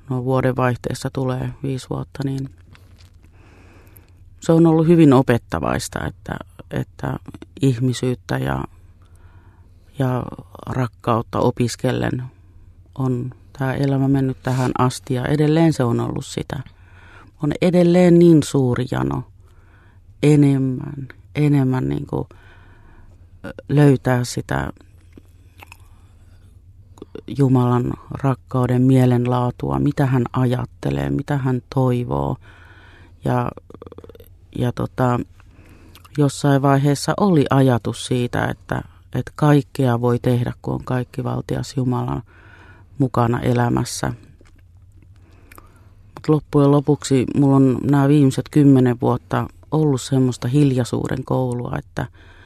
no vuodenvaihteessa tulee viisi vuotta, niin se on ollut hyvin opettavaista, että, että ihmisyyttä ja, ja rakkautta opiskellen on tämä elämä mennyt tähän asti ja edelleen se on ollut sitä. On edelleen niin suuri jano enemmän, enemmän niin kuin löytää sitä Jumalan rakkauden mielenlaatua, mitä hän ajattelee, mitä hän toivoo. Ja, ja tota, jossain vaiheessa oli ajatus siitä, että, että kaikkea voi tehdä, kun on kaikkivaltias Jumalan mukana elämässä. Mutta loppujen lopuksi mulla on nämä viimeiset kymmenen vuotta ollut semmoista hiljaisuuden koulua, että,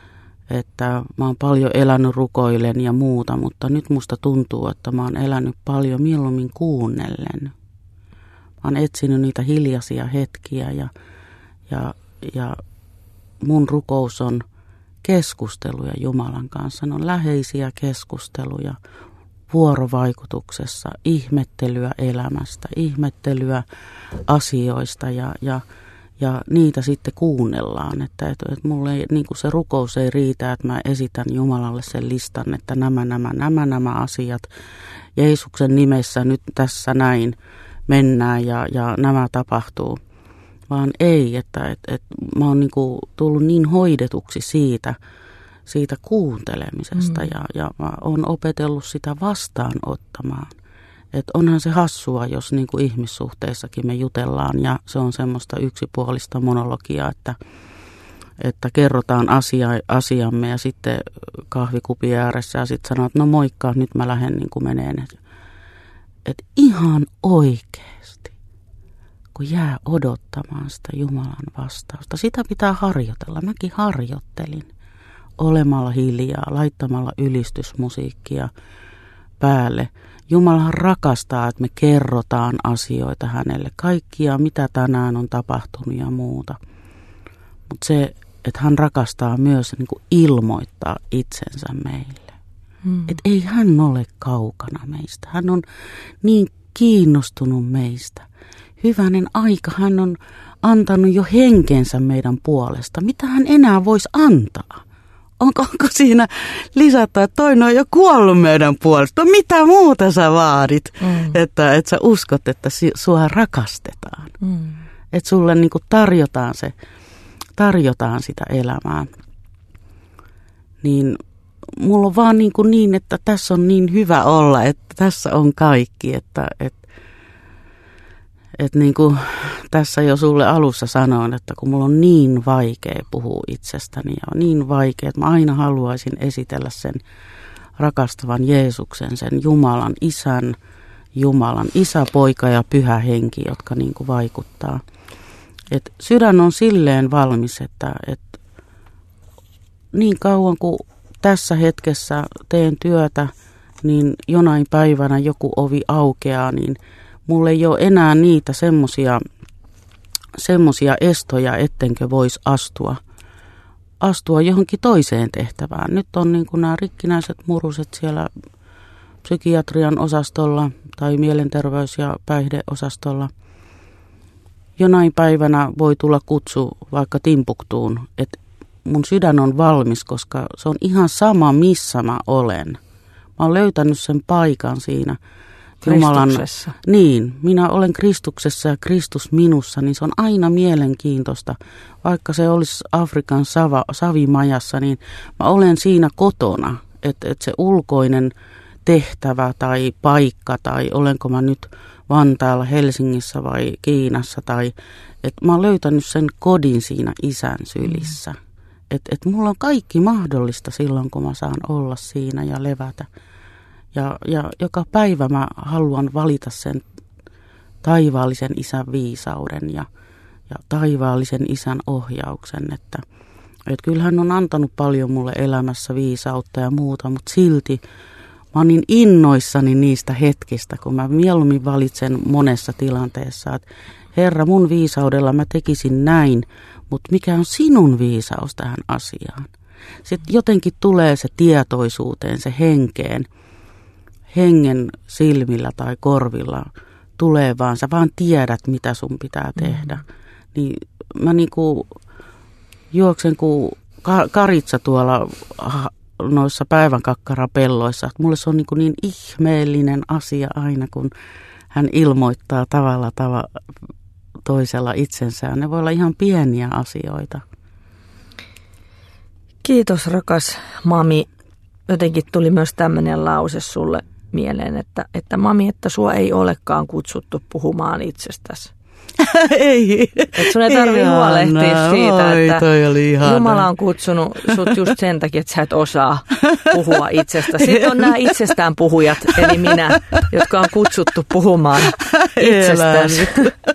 että mä oon paljon elänyt rukoillen ja muuta, mutta nyt musta tuntuu, että mä oon elänyt paljon mieluummin kuunnellen. Mä oon etsinyt niitä hiljaisia hetkiä ja, ja, ja mun rukous on keskusteluja Jumalan kanssa. Ne on läheisiä keskusteluja vuorovaikutuksessa, ihmettelyä elämästä, ihmettelyä asioista ja, ja, ja niitä sitten kuunnellaan. Että, että, että mulle ei, niin kuin se rukous ei riitä, että mä esitän Jumalalle sen listan, että nämä, nämä, nämä, nämä asiat Jeesuksen nimessä nyt tässä näin mennään ja, ja nämä tapahtuu. Vaan ei, että, että, että mä oon niin kuin tullut niin hoidetuksi siitä, siitä kuuntelemisesta mm. ja, ja mä oon opetellut sitä vastaanottamaan. Että onhan se hassua, jos niin kuin ihmissuhteissakin me jutellaan ja se on semmoista yksipuolista monologiaa, että, että kerrotaan asia, asiamme ja sitten kahvikupin ääressä ja sitten sanoo, että no moikka, nyt mä lähden niin kuin meneen. Että ihan oikeasti, kun jää odottamaan sitä Jumalan vastausta, sitä pitää harjoitella. Mäkin harjoittelin. Olemalla hiljaa, laittamalla ylistysmusiikkia päälle. Jumalahan rakastaa, että me kerrotaan asioita hänelle. Kaikkia, mitä tänään on tapahtunut ja muuta. Mutta se, että hän rakastaa myös niin kuin ilmoittaa itsensä meille. Hmm. Että ei hän ole kaukana meistä. Hän on niin kiinnostunut meistä. Hyvänen aika, hän on antanut jo henkensä meidän puolesta. Mitä hän enää voisi antaa? Onko, onko siinä lisätty, että toinen on jo kuollut meidän puolesta? Mitä muuta sä vaadit? Mm. Että, että sä uskot, että sua rakastetaan. Mm. Että sulle niin kuin tarjotaan, se, tarjotaan sitä elämää. Niin mulla on vaan niin, kuin niin, että tässä on niin hyvä olla, että tässä on kaikki. Että, että, että niin kuin tässä jo sulle alussa sanoin, että kun mulla on niin vaikea puhua itsestäni ja on niin vaikea, että mä aina haluaisin esitellä sen rakastavan Jeesuksen, sen Jumalan, Isän, Jumalan, Isä, Poika ja Pyhä Henki, jotka niin kuin vaikuttaa. Et sydän on silleen valmis, että, että niin kauan kuin tässä hetkessä teen työtä, niin jonain päivänä joku ovi aukeaa, niin mulla ei ole enää niitä semmoisia semmoisia estoja, ettenkö voisi astua, astua johonkin toiseen tehtävään. Nyt on niin kuin nämä rikkinäiset muruset siellä psykiatrian osastolla tai mielenterveys- ja päihdeosastolla. Jonain päivänä voi tulla kutsu vaikka Timbuktuun, että mun sydän on valmis, koska se on ihan sama, missä mä olen. Mä oon löytänyt sen paikan siinä Jumalan, niin, minä olen Kristuksessa ja Kristus minussa, niin se on aina mielenkiintoista. Vaikka se olisi Afrikan sava, savimajassa, niin mä olen siinä kotona, että et se ulkoinen tehtävä tai paikka tai olenko mä nyt Vantaalla, Helsingissä vai Kiinassa tai että mä oon löytänyt sen kodin siinä Isän sylissä. Mm. Että et mulla on kaikki mahdollista silloin, kun mä saan olla siinä ja levätä. Ja, ja joka päivä mä haluan valita sen taivaallisen Isän viisauden ja, ja taivaallisen Isän ohjauksen. Että, että kyllä hän on antanut paljon mulle elämässä viisautta ja muuta, mutta silti mä oon niin innoissani niistä hetkistä, kun mä mieluummin valitsen monessa tilanteessa, että Herra, mun viisaudella mä tekisin näin, mutta mikä on sinun viisaus tähän asiaan? Sitten jotenkin tulee se tietoisuuteen, se henkeen. Hengen silmillä tai korvilla tulee vaan, sä vaan tiedät, mitä sun pitää tehdä. Mm. Niin mä niinku juoksen kuin karitsa tuolla noissa päivänkakkarapelloissa. Mulle se on niin, niin ihmeellinen asia aina, kun hän ilmoittaa tavalla tava, toisella itsensään. Ne voi olla ihan pieniä asioita. Kiitos rakas mami. Jotenkin tuli myös tämmöinen lause sulle mieleen, että, että mami, että sua ei olekaan kutsuttu puhumaan itsestäsi. Ei. Että sun ei tarvitse huolehtia siitä, Oi, että Jumala on kutsunut sut just sen takia, että sä et osaa puhua itsestä. Sitten on nämä itsestään puhujat, eli minä, jotka on kutsuttu puhumaan itsestäsi.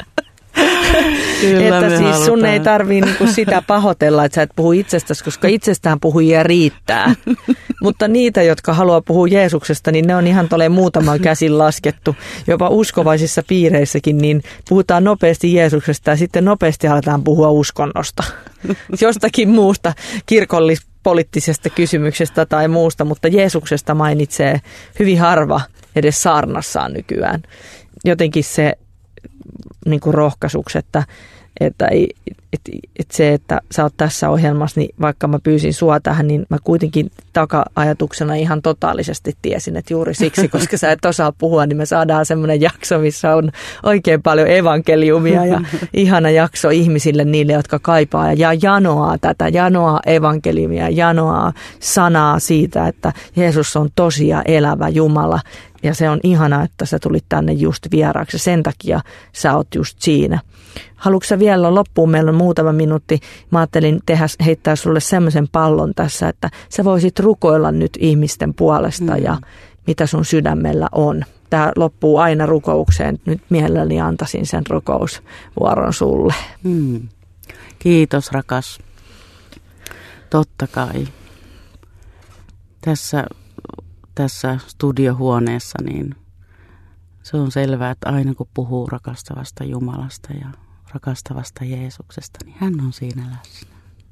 Kyllä että siis halutaan. Sun ei tarvii niinku sitä pahoitella, että sä et puhu itsestäsi, koska itsestään puhujia riittää. Mutta niitä, jotka haluaa puhua Jeesuksesta, niin ne on ihan tolleen muutaman käsin laskettu. Jopa uskovaisissa piireissäkin, niin puhutaan nopeasti Jeesuksesta ja sitten nopeasti aletaan puhua uskonnosta. Jostakin muusta kirkollispoliittisesta kysymyksestä tai muusta, mutta Jeesuksesta mainitsee hyvin harva edes saarnassaan nykyään. Jotenkin se niin kuin rohkaisuksi, että, että, että, että se, että sä oot tässä ohjelmassa, niin vaikka mä pyysin sua tähän, niin mä kuitenkin taka-ajatuksena ihan totaalisesti tiesin, että juuri siksi, koska sä et osaa puhua, niin me saadaan semmoinen jakso, missä on oikein paljon evankeliumia ja ihana jakso ihmisille, niille, jotka kaipaa ja janoaa tätä, janoaa evankeliumia, janoaa sanaa siitä, että Jeesus on tosi ja elävä Jumala. Ja se on ihana, että sä tulit tänne just vieraaksi. Sen takia sä oot just siinä. Haluatko sä vielä loppuun? Meillä on muutama minuutti. Mä ajattelin tehdä, heittää sulle semmoisen pallon tässä, että sä voisit rukoilla nyt ihmisten puolesta mm. ja mitä sun sydämellä on. Tämä loppuu aina rukoukseen. Nyt mielelläni antaisin sen rukousvuoron sulle. Mm. Kiitos rakas. Totta kai. Tässä... Tässä studiohuoneessa, niin se on selvää, että aina kun puhuu rakastavasta Jumalasta ja rakastavasta Jeesuksesta, niin hän on siinä läsnä.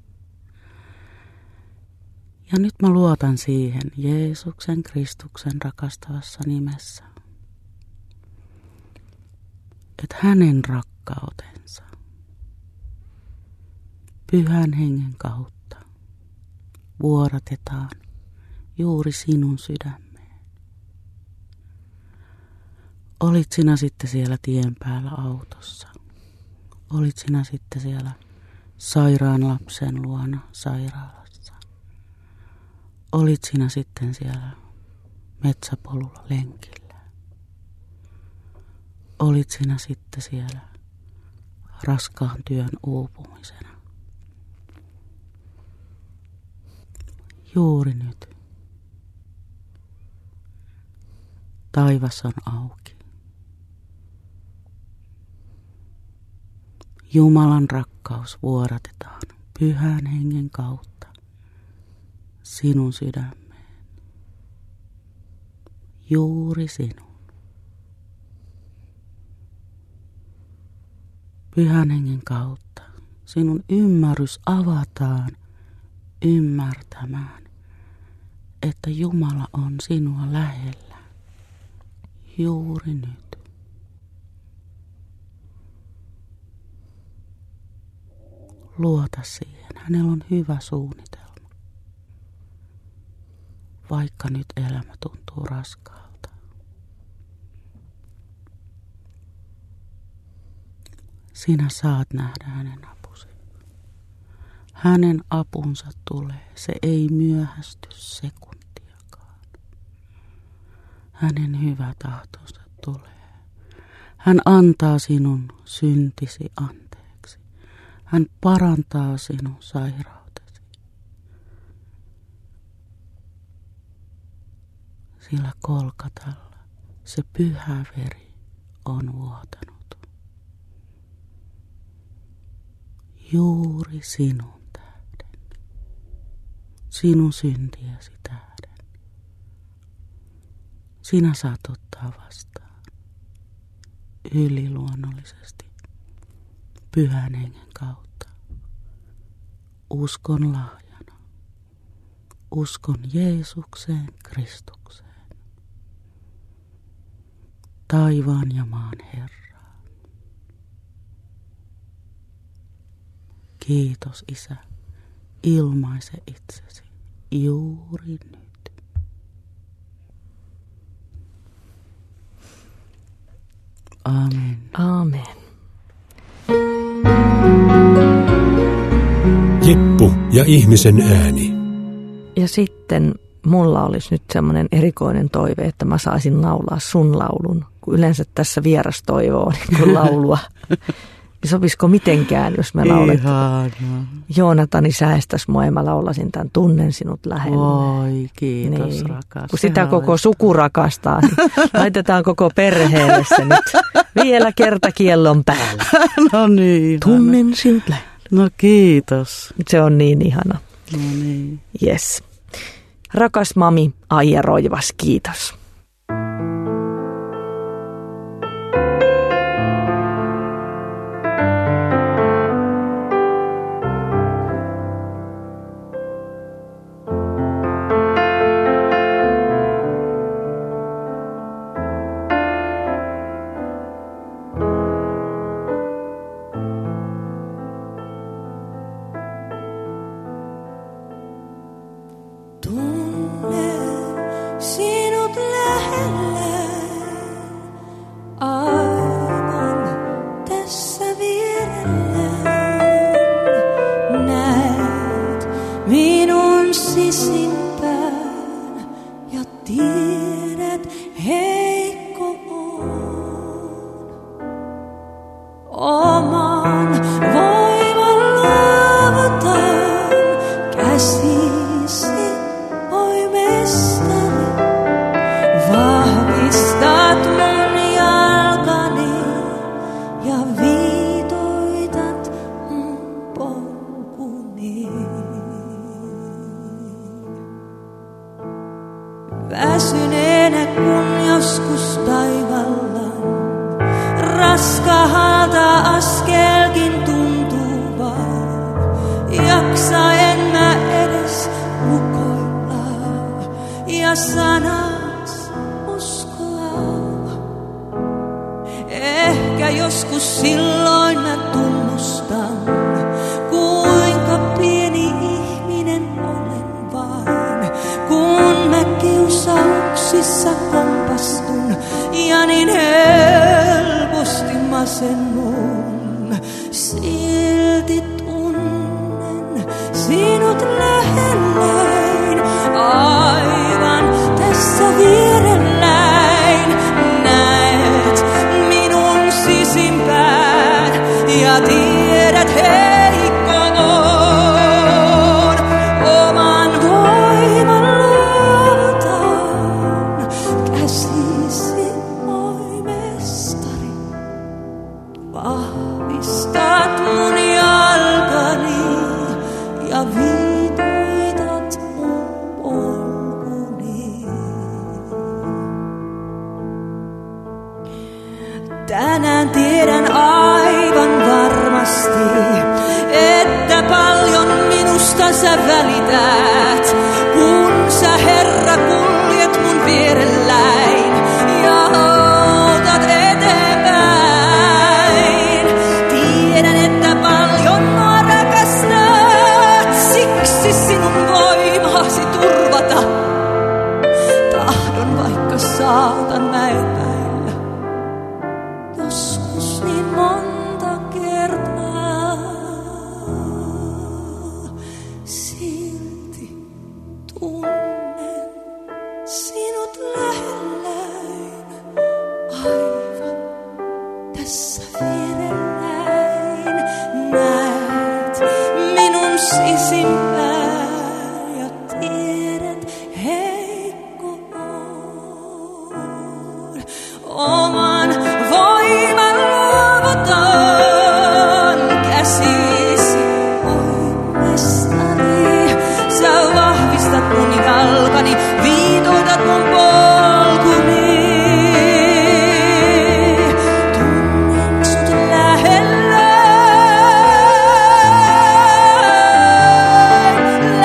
Ja nyt mä luotan siihen Jeesuksen Kristuksen rakastavassa nimessä, että hänen rakkautensa Pyhän Hengen kautta vuodatetaan juuri sinun sydämeen. Olit sinä sitten siellä tien päällä autossa. Olit sinä sitten siellä sairaan lapsen luona sairaalassa. Olit sinä sitten siellä metsäpolulla lenkillä. Olit sinä sitten siellä raskaan työn uupumisena. Juuri nyt. Taivas on auki. Jumalan rakkaus vuodatetaan Pyhän Hengen kautta sinun sydämeen. Juuri sinun. Pyhän Hengen kautta sinun ymmärrys avataan ymmärtämään, että Jumala on sinua lähellä. Juuri nyt. Luota siihen. Hänellä on hyvä suunnitelma. Vaikka nyt elämä tuntuu raskaalta. Sinä saat nähdä hänen apusi. Hänen apunsa tulee. Se ei myöhästy sekuntiakaan. Hänen hyvä tahtonsa tulee. Hän antaa sinun syntisi anteeksi. Hän parantaa sinun sairautesi. Sillä Kolkatalla se pyhä veri on vuotanut. Juuri sinun tähden. Sinun syntiäsi tähden. Sinä saat ottaa vastaan yliluonnollisesti Pyhän Hengen kautta uskon lahjana, uskon Jeesukseen Kristukseen. taivaan ja maan Herraa. Kiitos, Isä, ilmaise itsesi juuri nyt. Amen. Aamen. Jippu ja ihmisen ääni. Ja sitten mulla olisi nyt semmoinen erikoinen toive, että mä saisin laulaa sun laulun, kun yleensä tässä vieras toivoo niin kun laulua. Sopisiko mitenkään, jos me laulet? Ihanaa. Joonatani säästäs mua ja mä laulasin tämän Tunnen sinut lähellä. Voi, kiitos niin. rakas. Kun sitä koko suku rakastaa, niin laitetaan koko perheelle se nyt vielä kerta kiellon päällä. No niin. Tunnen sinut lähellä. No kiitos. Se on niin ihana. No niin. Yes. Rakas mami Aija Roivas, kiitos. Väsyneenä kun joskus taivallaan raskaalta askelkin tuntuu vaan. Jaksaen mä edes rukoilla ja sanat uskoa. Ehkä joskus silloin mä tunnustan, kuinka pieni ihminen olen vain, kun mä kiusauksissa kompastun ja niin helposti masennun. Silti tunnen sinut lähelläin, aivan tässä vierelläin. Näet minun sisimpään ja tiedät heikkoon oman voiman luovutan käsisi, oi mestari. Vahvistat mun jalkani ja viitoitat mun polkuni. Tänään tiedän aivan varmasti, että paljon minusta sä välität, kun sä Herra kuljet mun vierelläin ja autat eteenpäin. Tiedän, että paljon mua rakastat, siksi sinun voimasi turvata. Tahdon vaikka saatan mä epäillä, joskus niin monta kertaa. Silti tunnen sinut lähelläin, aivan tässä vierelläin. Näet minun sisimpään ja tiedät heikko on. Oman voiman luovutan käsisi, oi mestari. Sä vahvistat mun jalkani, viitoitat mun polkuni. Tunnen sut lähelläin,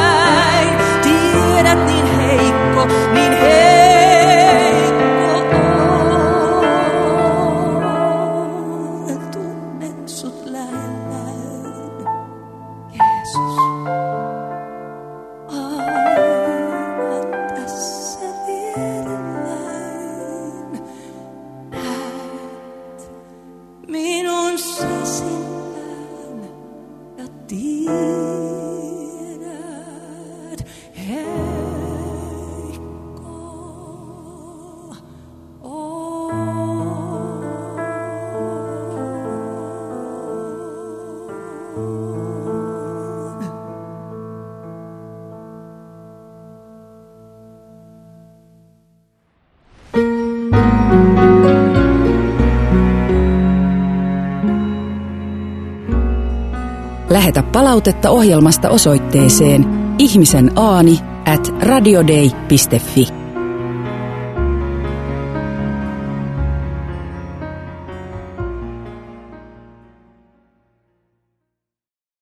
lähellä. Tiedät niin heikko, niin heikko on. Lähetä palautetta ohjelmasta osoitteeseen ihmisen aani at radiodei piste fi.